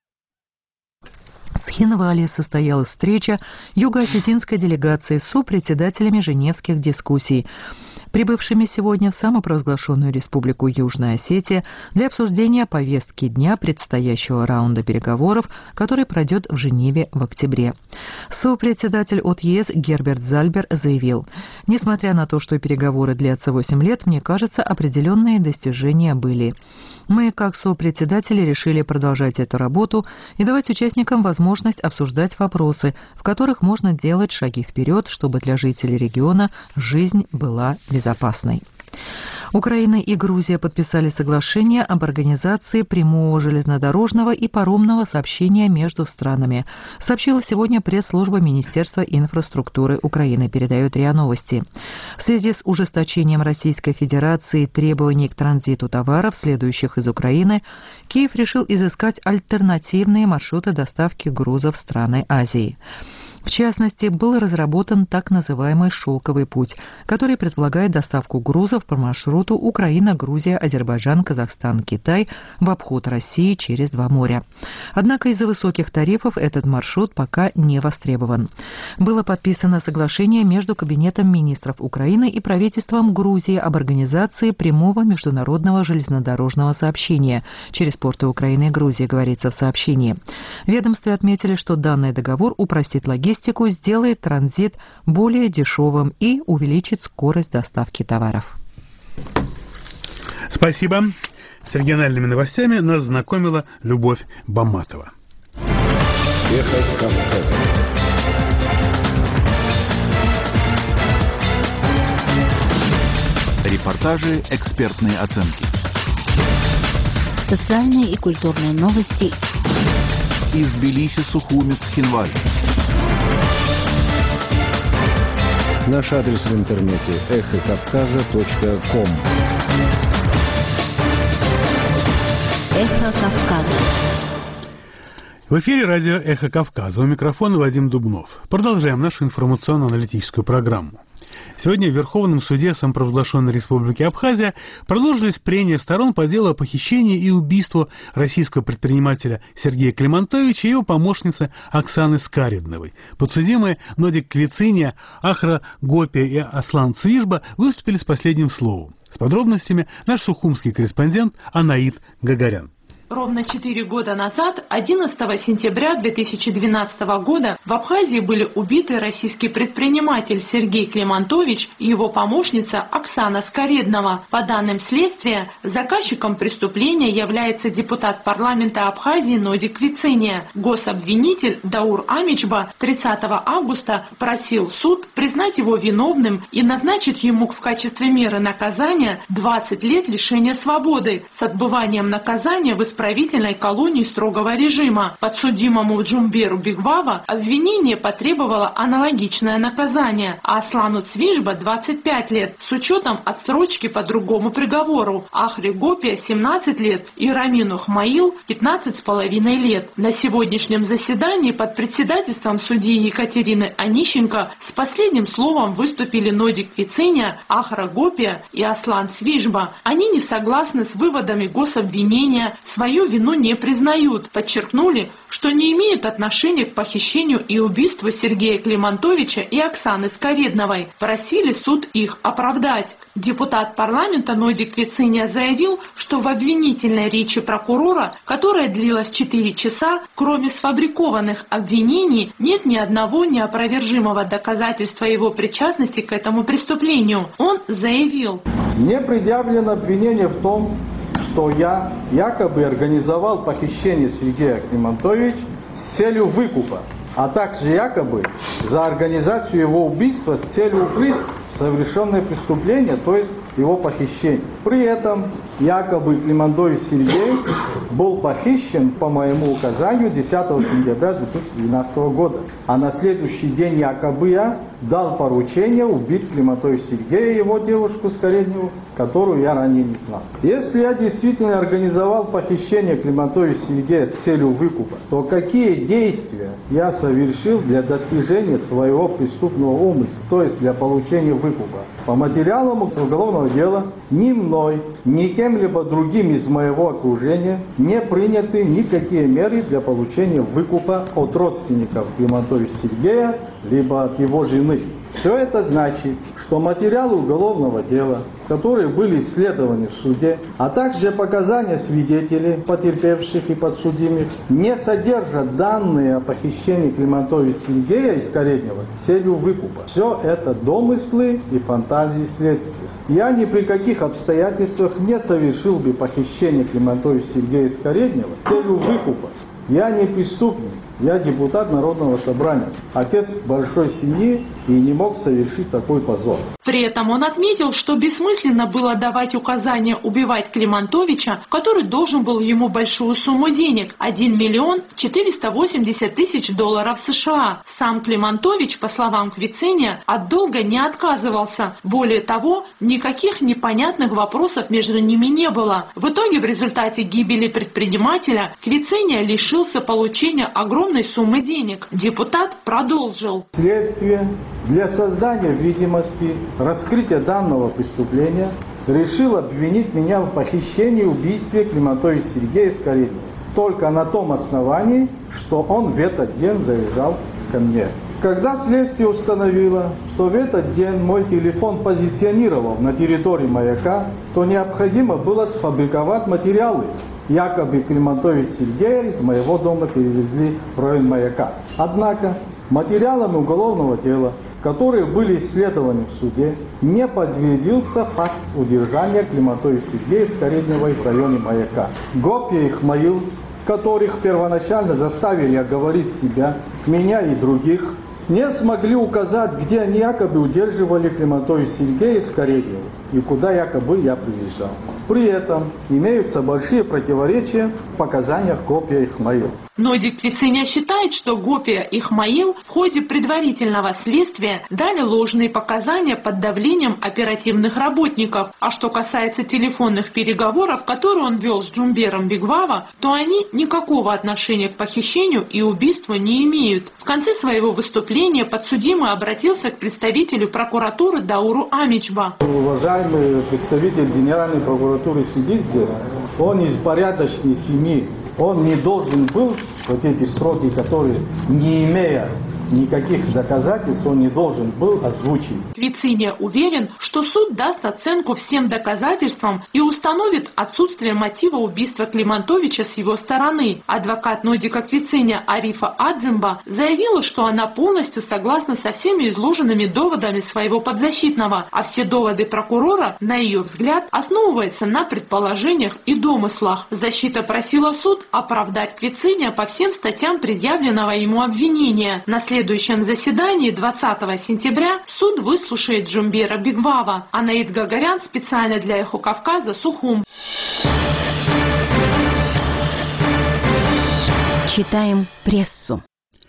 В Цхинвале состоялась встреча юго-осетинской делегации с сопредседателями женевских дискуссий, прибывшими сегодня в самопровозглашенную республику Южная Осетия для обсуждения повестки дня предстоящего раунда переговоров, который пройдет в Женеве в октябре. Сопредседатель от ЕС Герберт Зальбер заявил: «Несмотря на то, что переговоры длятся восемь лет, мне кажется, определенные достижения были. Мы, как сопредседатели, решили продолжать эту работу и давать участникам возможность обсуждать вопросы, в которых можно делать шаги вперед, чтобы для жителей региона жизнь была безопасной». Украина и Грузия подписали соглашение об организации прямого железнодорожного и паромного сообщения между странами, сообщила сегодня пресс-служба Министерства инфраструктуры Украины, передает РИА Новости. В связи с ужесточением Российской Федерации требований к транзиту товаров, следующих из Украины, Киев решил изыскать альтернативные маршруты доставки грузов в страны Азии. В частности, был разработан так называемый «шелковый путь», который предполагает доставку грузов по маршруту Украина, Грузия, Азербайджан, Казахстан, Китай в обход России через два моря. Однако из-за высоких тарифов этот маршрут пока не востребован. Было подписано соглашение между Кабинетом министров Украины и правительством Грузии об организации прямого международного железнодорожного сообщения через порты Украины и Грузии, говорится в сообщении. В ведомстве отметили, что данный договор упростит логистику, сделает транзит более дешевым и увеличит скорость доставки товаров. Спасибо. С региональными новостями нас знакомила Любовь Баматова. Эхо Кавказа. Репортажи, экспертные оценки. Социальные и культурные новости. Из Тбилиси, Сухуми, Цхинваль. Наш адрес в интернете эхо кавказа точка ком. Эхо Кавказа. В эфире радио «Эхо Кавказа». У микрофона Вадим Дубнов. Продолжаем нашу информационно-аналитическую программу. Сегодня в Верховном суде самопровозглашенной Республики Абхазия продолжились прения сторон по делу о похищении и убийстве российского предпринимателя Сергея Климантовича и его помощницы Оксаны Скаридновой. Подсудимые Нодик Квициния, Ахра Гопия и Аслан Цвижба выступили с последним словом. С подробностями наш сухумский корреспондент Анаид Гагарян. Ровно четыре года назад, одиннадцатого сентября две тысячи двенадцатого года, в Абхазии были убиты российский предприниматель Сергей Климантович и его помощница Оксана Скариднова. По данным следствия, заказчиком преступления является депутат парламента Абхазии Нодик Квициния. Гособвинитель Даур Амичба тридцатого августа просил суд признать его виновным и назначить ему в качестве меры наказания двадцать лет лишения свободы с отбыванием наказания в исполнении исправительной колонии строгого режима. Подсудимому Джумберу Бигвава обвинение потребовало аналогичное наказание, а Аслану Цвижба двадцать пять лет с учетом отсрочки по другому приговору, Ахре Гопия семнадцать лет и Рамину Хмаил пятнадцать с половиной лет. На сегодняшнем заседании под председательством судьи Екатерины Онищенко с последним словом выступили Нодик Квициния, Ахра Гопия и Аслан Цвижба. Они не согласны с выводами гособвинения, свои Свою вину не признают, подчеркнули, что не имеют отношения к похищению и убийству Сергея Климантовича и Оксаны Скаридновой. Просили суд их оправдать. Депутат парламента Нодик Квициния заявил, что в обвинительной речи прокурора, которая длилась четыре часа, кроме сфабрикованных обвинений, нет ни одного неопровержимого доказательства его причастности к этому преступлению. Он заявил: «Мне предъявлено обвинение в том, что я якобы организовал похищение Сергея Климантовича с целью выкупа, а также якобы за организацию его убийства с целью укрыть совершенное преступление, то есть его похищение. При этом якобы Климантович Сергей был похищен по моему указанию десятого сентября две тысячи двенадцатого года, а на следующий день якобы я дал поручение убить Климантовича Сергея и его девушку Скариднову, которую я ранее не знал. Если я действительно организовал похищение Климантовича Сергея с целью выкупа, то какие действия я совершил для достижения своего преступного умысла, то есть для получения выкупа? По материалам уголовного дела ни мной, ни кем-либо другим из моего окружения не приняты никакие меры для получения выкупа от родственников Климантовича Сергея, либо от его жены. Все это значит, что материалы уголовного дела, которые были исследованы в суде, а также показания свидетелей, потерпевших и подсудимых, не содержат данные о похищении Климантовича Сергея и Скаридновой с целью выкупа. Все это домыслы и фантазии следствия. Я ни при каких обстоятельствах не совершил бы похищение Климантовича Сергея и Скаридновой с целью выкупа. Я не преступник. Я депутат Народного собрания, отец большой семьи и не мог совершить такой позор. При этом он отметил, что бессмысленно было давать указания убивать Климантовича, который должен был ему большую сумму денег – один миллион четыреста восемьдесят тысяч долларов США. Сам Климантович, по словам Квициния, от долга не отказывался. Более того, никаких непонятных вопросов между ними не было. В итоге в результате гибели предпринимателя Квициния лишился получения огромной суммы денег. Депутат продолжил. Следствие для создания видимости раскрытия данного преступления решил обвинить меня в похищении и убийстве Климантовича Сергея и Скаридновой только на том основании, что он в этот день заезжал ко мне. Когда следствие установило, что в этот день мой телефон позиционировал на территории маяка, то необходимо было сфабриковать материалы. Якобы Климантович Сергея из моего дома перевезли в район маяка. Однако материалами уголовного дела, которые были исследованы в суде, не подтвердился факт удержания Климантовича Сергея и Скаридновой в районе маяка. Гопия и Хмаил, которых первоначально заставили оговорить себя, меня и других, не смогли указать, где они якобы удерживали Климантовича Сергея и Скариднову. и куда якобы я приезжал. При этом имеются большие противоречия в показаниях Гопия Исмаил. Нодик Квициня считает, что Гопия и Исмаил в ходе предварительного следствия дали ложные показания под давлением оперативных работников. А что касается телефонных переговоров, которые он вел с Джумбером Бигвава, то они никакого отношения к похищению и убийству не имеют. В конце своего выступления подсудимый обратился к представителю прокуратуры Дауру Амичба. Уважаемый представитель Генеральной прокуратуры сидит здесь. Он из порядочной семьи. Он не должен был, вот эти сроки, которые, не имея никаких доказательств, он не должен был озвучить. Квициня уверен, что суд даст оценку всем доказательствам и установит отсутствие мотива убийства Климантовича с его стороны. Адвокат Нодика Квициня Арифа Адзимба заявила, что она полностью согласна со всеми изложенными доводами своего подзащитного, а все доводы прокурора, на ее взгляд, основываются на предположениях и домыслах. Защита просила суд оправдать Квициня по всем статьям предъявленного ему обвинения. На В следующем заседании двадцатого сентября суд выслушает Джумбера Бигвава. Анаид Гагарян специально для Эхо Кавказа, Сухум. Читаем прессу.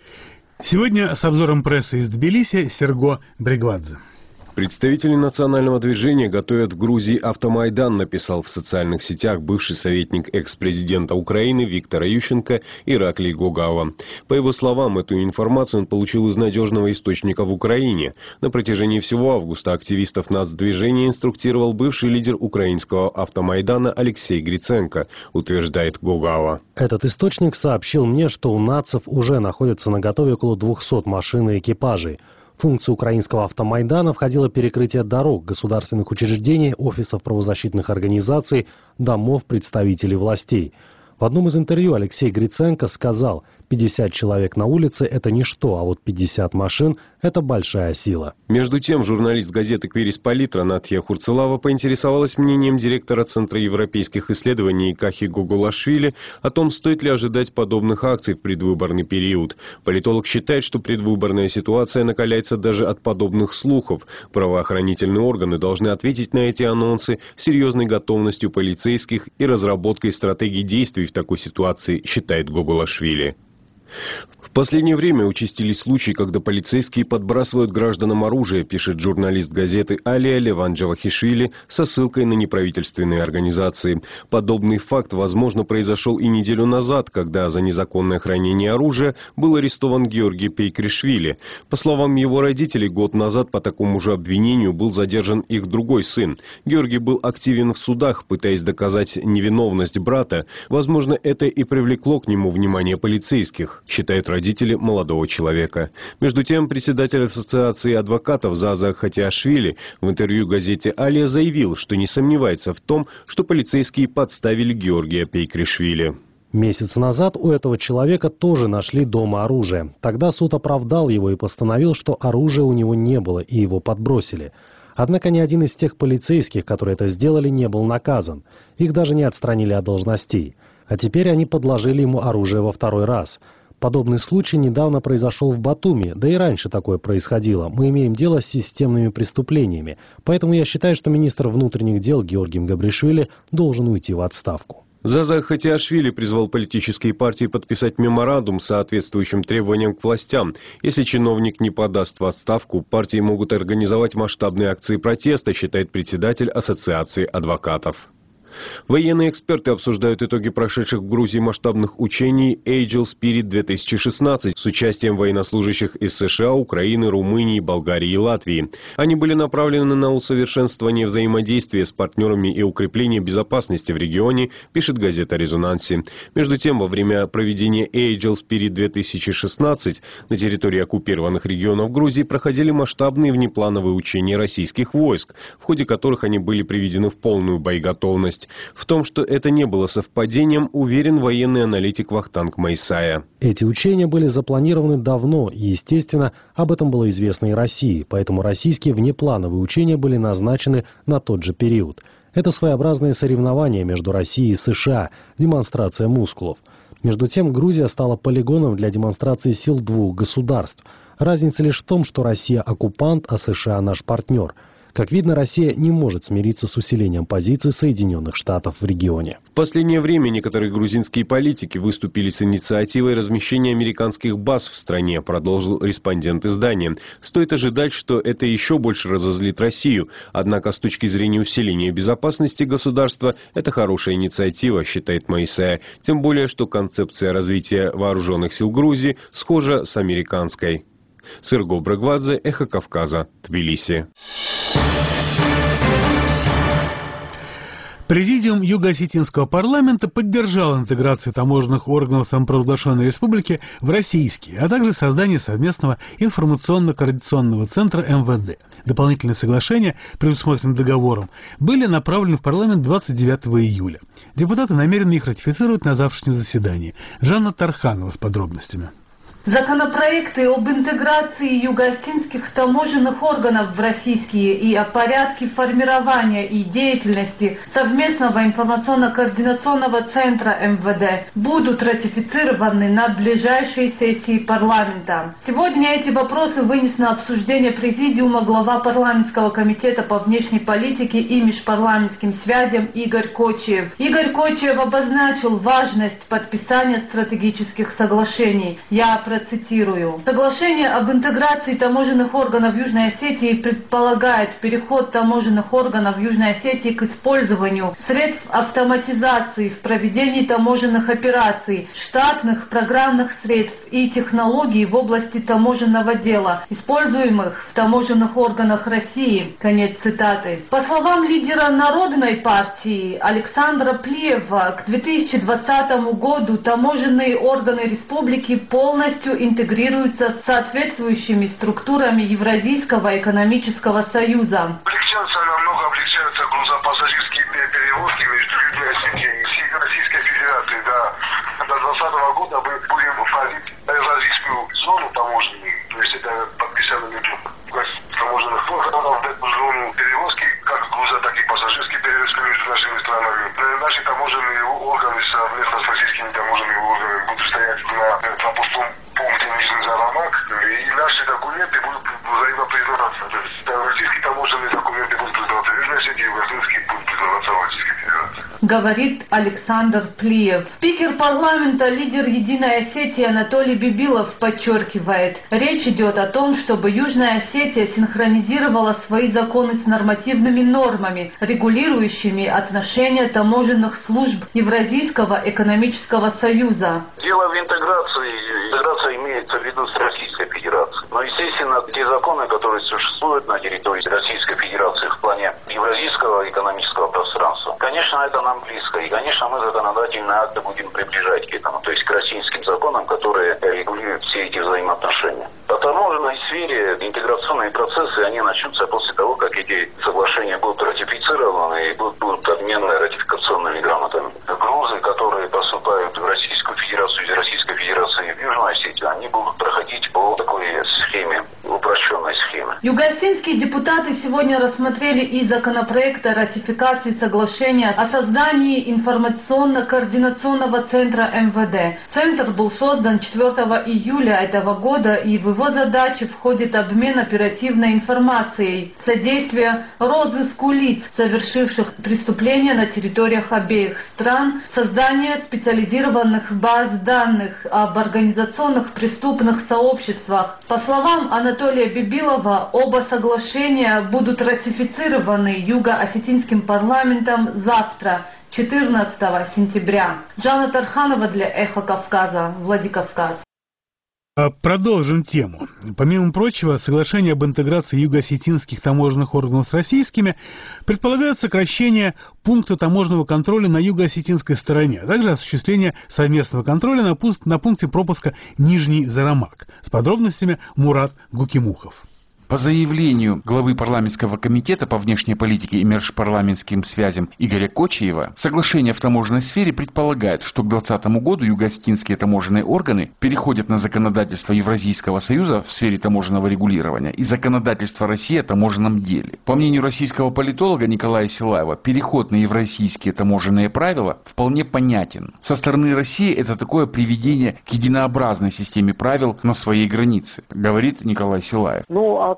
Сегодня с обзором прессы из Тбилиси Серго Бригвадзе. Представители национального движения готовят в Грузии автомайдан, написал в социальных сетях бывший советник экс-президента Украины Виктора Ющенко Ираклий Гогава. По его словам, эту информацию он получил из надежного источника в Украине. На протяжении всего августа активистов нацдвижения инструктировал бывший лидер украинского автомайдана Алексей Гриценко, утверждает Гогава. Этот источник сообщил мне, что у нацев уже находится наготове около двухсот машин и экипажей. В функцию украинского автомайдана входило перекрытие дорог, государственных учреждений, офисов правозащитных организаций, домов представителей властей. В одном из интервью Алексей Гриценко сказал, пятьдесят человек на улице – это ничто, а вот пятьдесят машин – это большая сила. Между тем, журналист газеты «Квирис-Политра» Натья Хурцелава поинтересовалась мнением директора Центра европейских исследований Кахи Гогулашвили о том, стоит ли ожидать подобных акций в предвыборный период. Политолог считает, что предвыборная ситуация накаляется даже от подобных слухов. Правоохранительные органы должны ответить на эти анонсы серьезной готовностью полицейских и разработкой стратегий действий в такой ситуации, считает Гогулашвили. В последнее время участились случаи, когда полицейские подбрасывают гражданам оружие, пишет журналист газеты Алия Леван Джавахишвили со ссылкой на неправительственные организации. Подобный факт, возможно, произошел и неделю назад, когда за незаконное хранение оружия был арестован Георгий Пейкришвили. По словам его родителей, год назад по такому же обвинению был задержан их другой сын. Георгий был активен в судах, пытаясь доказать невиновность брата. Возможно, это и привлекло к нему внимание полицейских, считают родители молодого человека. Между тем, председатель Ассоциации адвокатов Заза Хатиашвили в интервью газете «Алия» заявил, что не сомневается в том, что полицейские подставили Георгия Пейкришвили. Месяц назад у этого человека тоже нашли дома оружие. Тогда суд оправдал его и постановил, что оружия у него не было и его подбросили. Однако ни один из тех полицейских, которые это сделали, не был наказан. Их даже не отстранили от должностей. А теперь они подложили ему оружие во второй раз. Подобный случай недавно произошел в Батуми, да и раньше такое происходило. Мы имеем дело с системными преступлениями. Поэтому я считаю, что министр внутренних дел Георгий Габришвили должен уйти в отставку. Заза Хатиашвили призвал политические партии подписать меморандум с соответствующим требованиям к властям. Если чиновник не подаст в отставку, партии могут организовать масштабные акции протеста, считает председатель Ассоциации адвокатов. Военные эксперты обсуждают итоги прошедших в Грузии масштабных учений Agile Spirit две тысячи шестнадцать с участием военнослужащих из США, Украины, Румынии, Болгарии и Латвии. Они были направлены на усовершенствование взаимодействия с партнерами и укрепление безопасности в регионе, пишет газета «Резонанси». Между тем, во время проведения Agile Spirit две тысячи шестнадцать на территории оккупированных регионов Грузии проходили масштабные внеплановые учения российских войск, в ходе которых они были приведены в полную боеготовность. В том, что это не было совпадением, уверен военный аналитик Вахтанг Майсая. Эти учения были запланированы давно, и, естественно, об этом было известно и России, поэтому российские внеплановые учения были назначены на тот же период. Это своеобразное соревнование между Россией и США, демонстрация мускулов. Между тем, Грузия стала полигоном для демонстрации сил двух государств. Разница лишь в том, что Россия оккупант, а США наш партнер. Как видно, Россия не может смириться с усилением позиций Соединенных Штатов в регионе. В последнее время некоторые грузинские политики выступили с инициативой размещения американских баз в стране, продолжил респондент издания. Стоит ожидать, что это еще больше разозлит Россию. Однако с точки зрения усиления безопасности государства это хорошая инициатива, считает Моисея. Тем более, что концепция развития вооруженных сил Грузии схожа с американской. Сырго Брагвадзе, Эхо Кавказа, Тбилиси. Президиум Юго-Осетинского парламента поддержал интеграцию таможенных органов самопровозглашенной республики в российские, а также создание совместного информационно-координационного центра эм вэ дэ. Дополнительные соглашения, предусмотренные договором, были направлены в парламент двадцать девятого июля. Депутаты намерены их ратифицировать на завтрашнем заседании. Жанна Тарханова с подробностями. Законопроекты об интеграции юго-осетинских таможенных органов в российские и о порядке формирования и деятельности совместного информационно-координационного центра эм вэ дэ будут ратифицированы на ближайшей сессии парламента. Сегодня эти вопросы вынес на обсуждение президиума глава парламентского комитета по внешней политике и межпарламентским связям Игорь Кочиев. Игорь Кочиев обозначил важность подписания стратегических соглашений. Я процитирую. Соглашение об интеграции таможенных органов Южной Осетии предполагает переход таможенных органов Южной Осетии к использованию средств автоматизации в проведении таможенных операций, штатных программных средств и технологий в области таможенного дела, используемых в таможенных органах России. Конец цитаты. По словам лидера Народной партии Александра Плиева, к две тысячи двадцатому году таможенные органы республики полностью интегрируются с соответствующими структурами Евразийского экономического союза. Облегчаются, намного облегчаются грузопассажирские перевозки между Южной Осетией и всей Российской Федерацией. Да. До двадцатого года мы будем входить в Евразийскую зону таможенную, то есть это подписано между таможенных органов в эту зону перевозки, как груза, так и пассажирские перевозки между нашими странами. Наши таможенные органы совместно с российскими таможенными органами будут стоять на пропускном пункте Нижний Зарамак, и наши документы будут взаимопризнаваться. То есть российские таможенные документы будут признаваться в Южной Осетии, и украинские будут признаваться в Российской Федерации. Говорит Александр Плиев. Спикер парламента, лидер Единой Осетии Анатолий Бибилов подчеркивает, речь идет о том, чтобы Южная Осетия синхронизировала свои законы с нормативными нормами, регулирующими отношения таможенных служб Евразийского экономического союза. Дело в интеграции. Интеграция имеется в виду с Российской Федерацией. Но, естественно, те законы, которые существуют на территории Российской Федерации в плане Евразийского экономического пространства, конечно, это нам близко. И, конечно, мы законодательные акты будем приближать к этому, то есть к российским законам, которые регулируют все эти взаимоотношения. По таможенной сфере интеграционные процессы, они начнутся после того, как эти соглашения будут ратифицированы и будут, будут обмены ратификационными грамотами. Грузы, которые поступают в Российскую Федерацию из Российской Федерации в Южную Осетию, они будут проходить по такой схеме, упрощенной схеме. Юго-осетинские депутаты сегодня рассмотрели и законопроект о ратификации соглашения о создании информационно-координационного центра эм вэ дэ. Центр был создан четвёртого июля этого года, и в его задачи входит обмен оперативной информацией, содействие розыску лиц, совершивших преступления на территориях обеих стран, создание специализированных баз данных об организационных преступных сообществах. По словам Анатолия Бибилова, оба соглашения будут ратифицированы Юго-Осетинским парламентом завтра, четырнадцатого сентября. Жанна Тарханова для Эхо Кавказа, Владикавказ. Продолжим тему. Помимо прочего, соглашение об интеграции юго-осетинских таможенных органов с российскими предполагает сокращение пункта таможенного контроля на юго-осетинской стороне, а также осуществление совместного контроля на, пункт, на пункте пропуска Нижний Зарамак. С подробностями Мурат Гукимухов. По заявлению главы парламентского комитета по внешней политике и межпарламентским связям Игоря Кочиева, соглашение в таможенной сфере предполагает, что к двадцатому году юго-осетинские таможенные органы переходят на законодательство Евразийского союза в сфере таможенного регулирования и законодательство России о таможенном деле. По мнению российского политолога Николая Силаева, переход на евразийские таможенные правила вполне понятен. Со стороны России это такое приведение к единообразной системе правил на своей границе, говорит Николай Силаев. Ну, а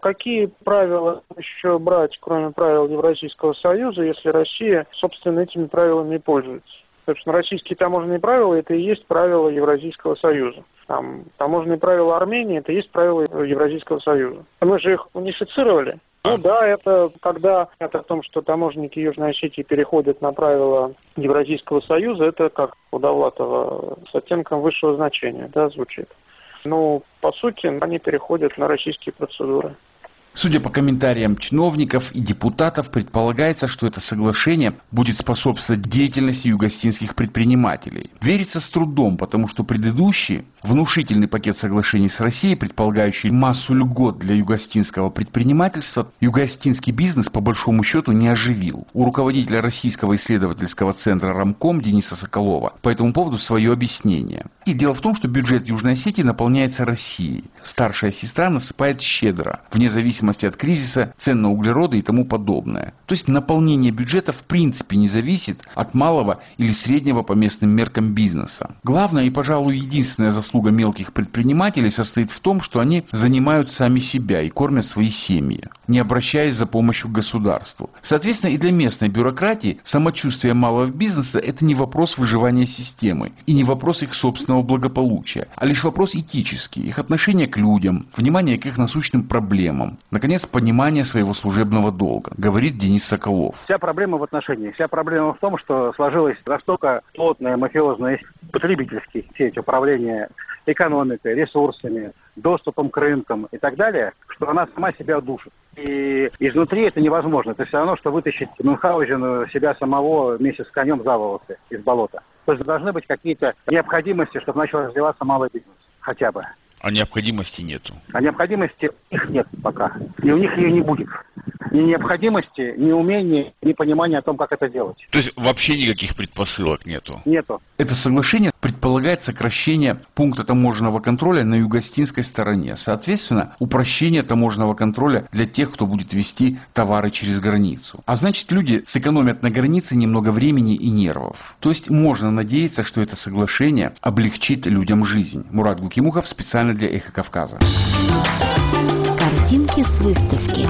какие правила еще брать, кроме правил Евразийского союза, если Россия, собственно, этими правилами не пользуется? Собственно, российские таможенные правила – это и есть правила Евразийского союза. Там, таможенные правила Армении – это и есть правила Евразийского союза. Мы же их унифицировали. Ну да, это когда это о том, что таможенники Южной Осетии переходят на правила Евразийского союза, это как у Довлатова с оттенком высшего значения, да, звучит. Ну, по сути, они переходят на российские процедуры. Судя по комментариям чиновников и депутатов, предполагается, что это соглашение будет способствовать деятельности югостинских предпринимателей. Верится с трудом, потому что предыдущий внушительный пакет соглашений с Россией, предполагающий массу льгот для югостинского предпринимательства, югостинский бизнес по большому счету не оживил. У руководителя Российского исследовательского центра Рамком Дениса Соколова по этому поводу свое объяснение. И дело в том, что бюджет Южной Осетии наполняется Россией. Старшая сестра насыпает щедро, вне зависимости от кризиса, цен на углероды и тому подобное. То есть наполнение бюджета в принципе не зависит от малого или среднего по местным меркам бизнеса. Главная и, пожалуй, единственная заслуга мелких предпринимателей состоит в том, что они занимают сами себя и кормят свои семьи, не обращаясь за помощью к государству. Соответственно, и для местной бюрократии самочувствие малого бизнеса – это не вопрос выживания системы и не вопрос их собственного благополучия, а лишь вопрос этический, их отношения к людям, внимание к их насущным проблемам, наконец, понимание своего служебного долга, говорит Денис Соколов. Вся проблема в отношениях. Вся проблема в том, что сложилась настолько плотная мафиозная потребительская сеть управления экономикой, ресурсами, доступом к рынкам и так далее, что она сама себя душит. И изнутри это невозможно. Это все равно, что вытащить Мюнхгаузена себя самого вместе с конем за волосы из болота. То есть должны быть какие-то необходимости, чтобы начал развиваться малый бизнес. Хотя бы. А необходимости нету. А необходимости их нет пока. И у них ее не будет. Ни необходимости, ни умения, ни понимания о том, как это делать. То есть вообще никаких предпосылок нету? Нету. Это соглашение предполагает сокращение пункта таможенного контроля на югостинской стороне. Соответственно, упрощение таможенного контроля для тех, кто будет везти товары через границу. А значит, люди сэкономят на границе немного времени и нервов. То есть можно надеяться, что это соглашение облегчит людям жизнь. Мурат Гукимухов специально для Эхо Кавказа. Картинки с выставки.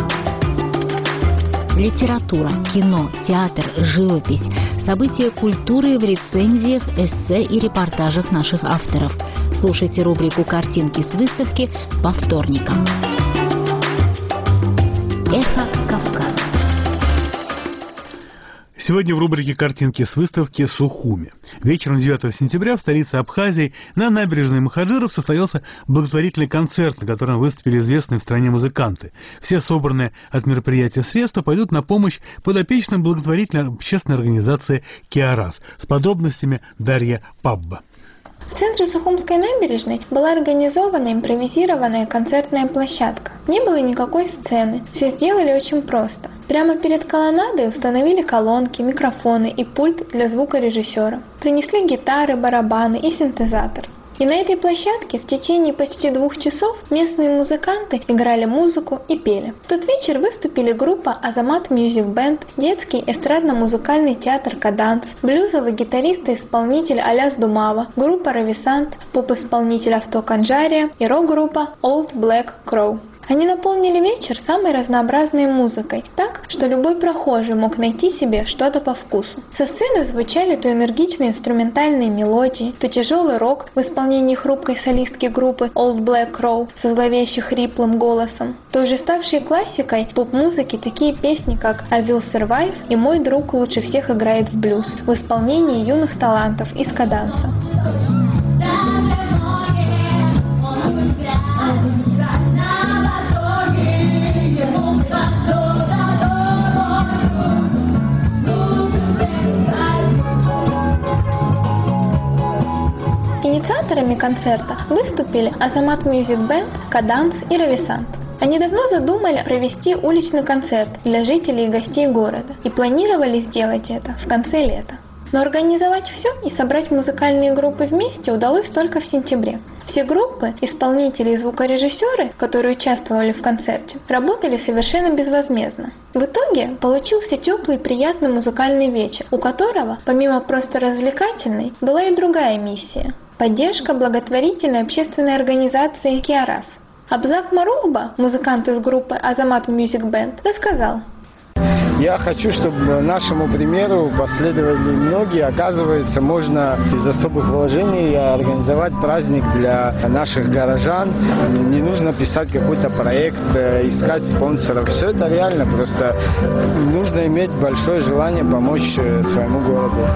Литература, кино, театр, живопись, события культуры в рецензиях, эссе и репортажах наших авторов. Слушайте рубрику «Картинки с выставки» по вторникам. Эхо Кавказа. Сегодня в рубрике «Картинки с выставки» Сухуми. Вечером девятого сентября в столице Абхазии на набережной Махаджиров состоялся благотворительный концерт, на котором выступили известные в стране музыканты. Все собранные от мероприятия средства пойдут на помощь подопечным благотворительной общественной организации «Киарас». С подробностями Дарья Пабба. В центре Сухумской набережной была организована импровизированная концертная площадка. Не было никакой сцены, все сделали очень просто. Прямо перед колоннадой установили колонки, микрофоны и пульт для звукорежиссера. Принесли гитары, барабаны и синтезатор. И на этой площадке в течение почти двух часов местные музыканты играли музыку и пели. В тот вечер выступили группа Азамат Мьюзик Бенд, детский эстрадно-музыкальный театр Каданс, блюзовый гитарист и исполнитель Аляс Думава, группа Рависант, поп-исполнитель Авто Канджария и рок-группа Old Black Crow. Они наполнили вечер самой разнообразной музыкой, так, что любой прохожий мог найти себе что-то по вкусу. Со сцены звучали то энергичные инструментальные мелодии, то тяжелый рок в исполнении хрупкой солистки группы Old Black Crow со зловеще хриплым голосом, то уже ставшие классикой поп-музыки такие песни, как I Will Survive и Мой друг лучше всех играет в блюз в исполнении юных талантов из Каданса. Инициаторами концерта выступили Азамат Мьюзик Бенд, Каданс и Рависант. Они давно задумали провести уличный концерт для жителей и гостей города и планировали сделать это в конце лета. Но организовать все и собрать музыкальные группы вместе удалось только в сентябре. Все группы, исполнители и звукорежиссеры, которые участвовали в концерте, работали совершенно безвозмездно. В итоге получился теплый, приятный музыкальный вечер, у которого, помимо просто развлекательной, была и другая миссия – поддержка благотворительной общественной организации «Киарас». Абзак Маругба, музыкант из группы Азамат Music Band, рассказал. Я хочу, чтобы нашему примеру последовали многие. Оказывается, можно без особых вложений организовать праздник для наших горожан. Не нужно писать какой-то проект, искать спонсоров. Все это реально, просто нужно иметь большое желание помочь своему городу.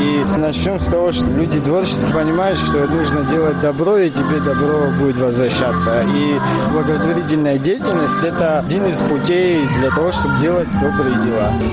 И начнем с того, что люди творчески понимают, что нужно делать добро, и тебе добро будет возвращаться. И благотворительная деятельность – это один из путей для того, чтобы делать добрые дела.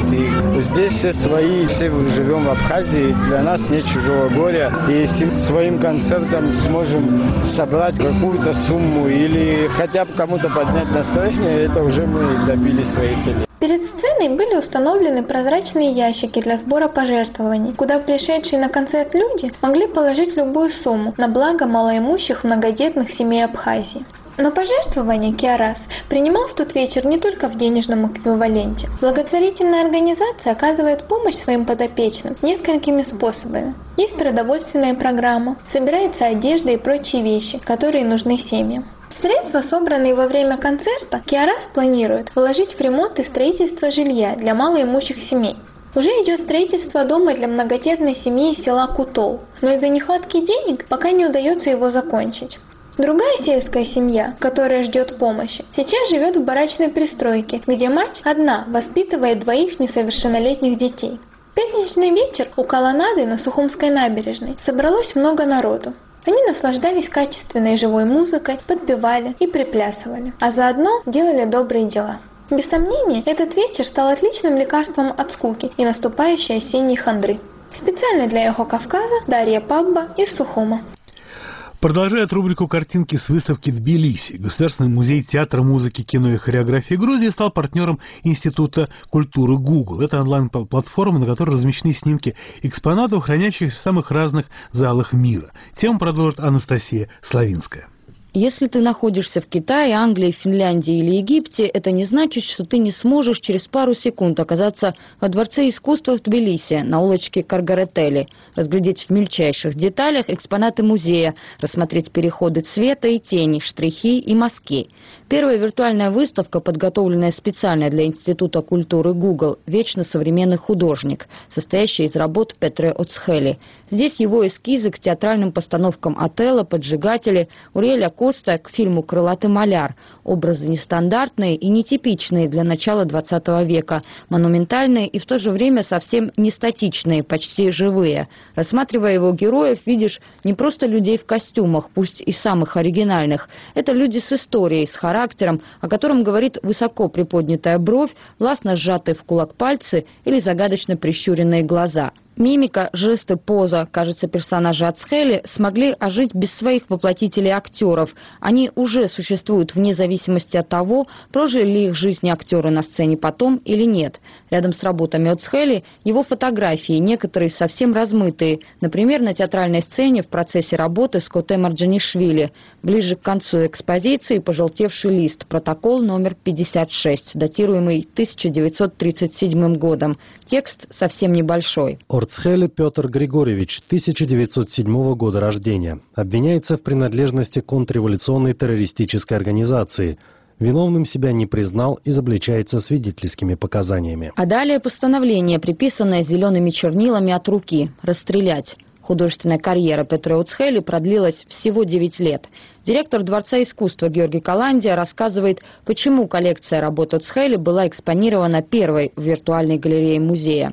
И здесь все свои, все живем в Абхазии, для нас нет чужого горя. И если своим концертом сможем собрать какую-то сумму или хотя бы кому-то поднять настроение, это уже мы добились своей цели. Перед сценой были установлены прозрачные ящики для сбора пожертвований, куда пришедшие на концерт люди могли положить любую сумму на благо малоимущих многодетных семей Абхазии. Но пожертвования Киарас принимал в тот вечер не только в денежном эквиваленте. Благотворительная организация оказывает помощь своим подопечным несколькими способами. Есть продовольственная программа, собирается одежда и прочие вещи, которые нужны семьям. Средства, собранные во время концерта, Киарас планирует вложить в ремонт и строительство жилья для малоимущих семей. Уже идет строительство дома для многодетной семьи из села Кутол, но из-за нехватки денег пока не удается его закончить. Другая сельская семья, которая ждет помощи, сейчас живет в барачной пристройке, где мать одна воспитывает двоих несовершеннолетних детей. В пятничный вечер у колоннады на Сухумской набережной собралось много народу. Они наслаждались качественной живой музыкой, подпевали и приплясывали, а заодно делали добрые дела. Без сомнения, этот вечер стал отличным лекарством от скуки и наступающей осенней хандры. Специально для «Эхо Кавказа» Дарья Пабба из Сухума. Продолжает рубрику «Картинки с выставки Тбилиси». Государственный музей театра, музыки, кино и хореографии Грузии стал партнером Института культуры Google. Это онлайн-платформа, на которой размещены снимки экспонатов, хранящихся в самых разных залах мира. Тему продолжит Анастасия Славинская. Если ты находишься в Китае, Англии, Финляндии или Египте, это не значит, что ты не сможешь через пару секунд оказаться во Дворце искусства в Тбилиси, на улочке Каргаретели, разглядеть в мельчайших деталях экспонаты музея, рассмотреть переходы цвета и тени, штрихи и мазки. Первая виртуальная выставка, подготовленная специально для Института культуры Google, «Вечно современный художник», состоящая из работ Петре Оцхели. Здесь его эскизы к театральным постановкам «Отелло», «Поджигатели», Уриэля Коста к фильму «Крылатый маляр». Образы нестандартные и нетипичные для начала двадцатого века, монументальные и в то же время совсем не статичные, почти живые. Рассматривая его героев, видишь не просто людей в костюмах, пусть и самых оригинальных. Это люди с историей, с характером, о котором говорит высоко приподнятая бровь, властно сжатые в кулак пальцы или загадочно прищуренные глаза. Мимика, жесты, поза, кажется, персонажи Оцхели смогли ожить без своих воплотителей-актеров. Они уже существуют вне зависимости от того, прожили ли их жизни актеры на сцене потом или нет. Рядом с работами Оцхели его фотографии, некоторые совсем размытые. Например, на театральной сцене в процессе работы с Коте Марджанишвили. Ближе к концу экспозиции пожелтевший лист, протокол номер пятьдесят шесть, датируемый тысяча девятьсот тридцать седьмым годом. Текст совсем небольшой. Орцхели Петр Григорьевич, тысяча девятьсот седьмого года рождения. Обвиняется в принадлежности к контрреволюционной террористической организации. Виновным себя не признал, изобличается свидетельскими показаниями. А далее постановление, приписанное зелеными чернилами от руки – расстрелять. Художественная карьера Петра Оцхели продлилась всего девять лет. Директор Дворца искусства Георгий Каландия рассказывает, почему коллекция работ Оцхели была экспонирована первой в виртуальной галерее музея.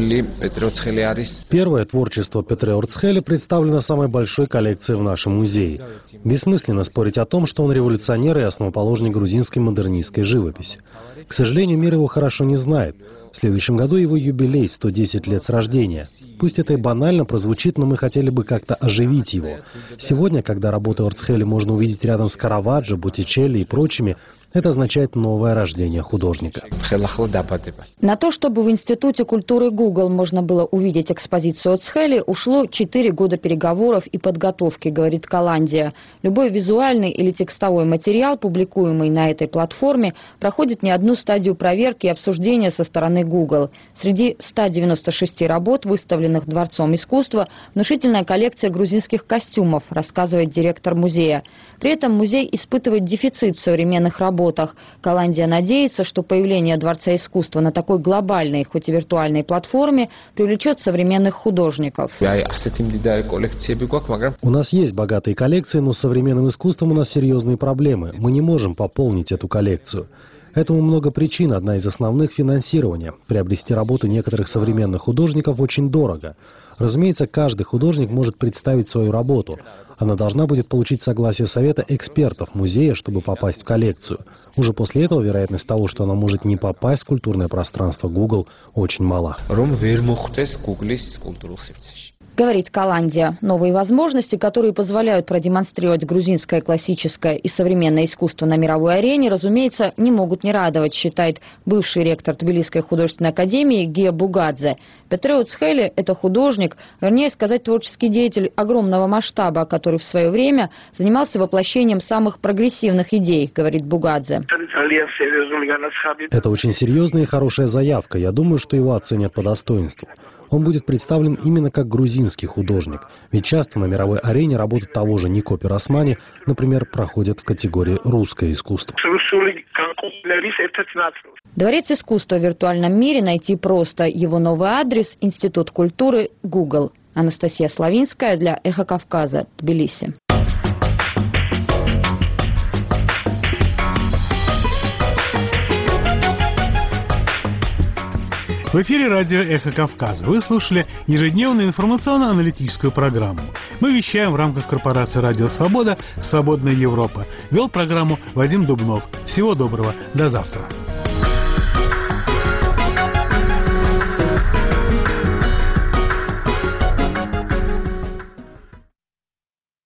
Первое творчество Петра Оцхели представлено самой большой коллекцией в нашем музее. Бессмысленно спорить о том, что он революционер и основоположник грузинской модернистской живописи. К сожалению, мир его хорошо не знает. В следующем году его юбилей, сто десять лет с рождения. Пусть это и банально прозвучит, но мы хотели бы как-то оживить его. Сегодня, когда работы Орцхели можно увидеть рядом с Караваджо, Боттичелли и прочими, Это означает новое рождение художника. На то, чтобы в Институте культуры Google можно было увидеть экспозицию от Схели, ушло четыре года переговоров и подготовки, говорит Каландия. Любой визуальный или текстовой материал, публикуемый на этой платформе, проходит не одну стадию проверки и обсуждения со стороны Google. Среди ста девяноста шести работ, выставленных Дворцом искусства, внушительная коллекция грузинских костюмов, рассказывает директор музея. При этом музей испытывает дефицит в современных работах. Каландия надеется, что появление Дворца искусства на такой глобальной, хоть и виртуальной платформе привлечет современных художников. У нас есть богатые коллекции, но с современным искусством у нас серьезные проблемы. Мы не можем пополнить эту коллекцию. Этому много причин. Одна из основных – финансирование. Приобрести работы некоторых современных художников очень дорого. Разумеется, каждый художник может представить свою работу. Она должна будет получить согласие Совета экспертов музея, чтобы попасть в коллекцию. Уже после этого вероятность того, что она может не попасть в культурное пространство Google, очень мала. Говорит Каландия. Новые возможности, которые позволяют продемонстрировать грузинское классическое и современное искусство на мировой арене, разумеется, не могут не радовать, считает бывший ректор Тбилисской художественной академии Гия Бугадзе. Петреут Схели – это художник, вернее сказать, творческий деятель огромного масштаба, который в свое время занимался воплощением самых прогрессивных идей, говорит Бугадзе. Это очень серьезная и хорошая заявка. Я думаю, что его оценят по достоинству. Он будет представлен именно как грузинский художник. Ведь часто на мировой арене работы того же Нико Пиросмани, например, проходят в категории «русское искусство». Дворец искусства в виртуальном мире найти просто. Его новый адрес – Институт культуры Google. Анастасия Славинская для «Эхо Кавказа», Тбилиси. В эфире радио «Эхо Кавказа». Вы слушали ежедневную информационно-аналитическую программу. Мы вещаем в рамках корпорации «Радио Свобода» «Свободная Европа». Вел программу Вадим Дубнов. Всего доброго. До завтра.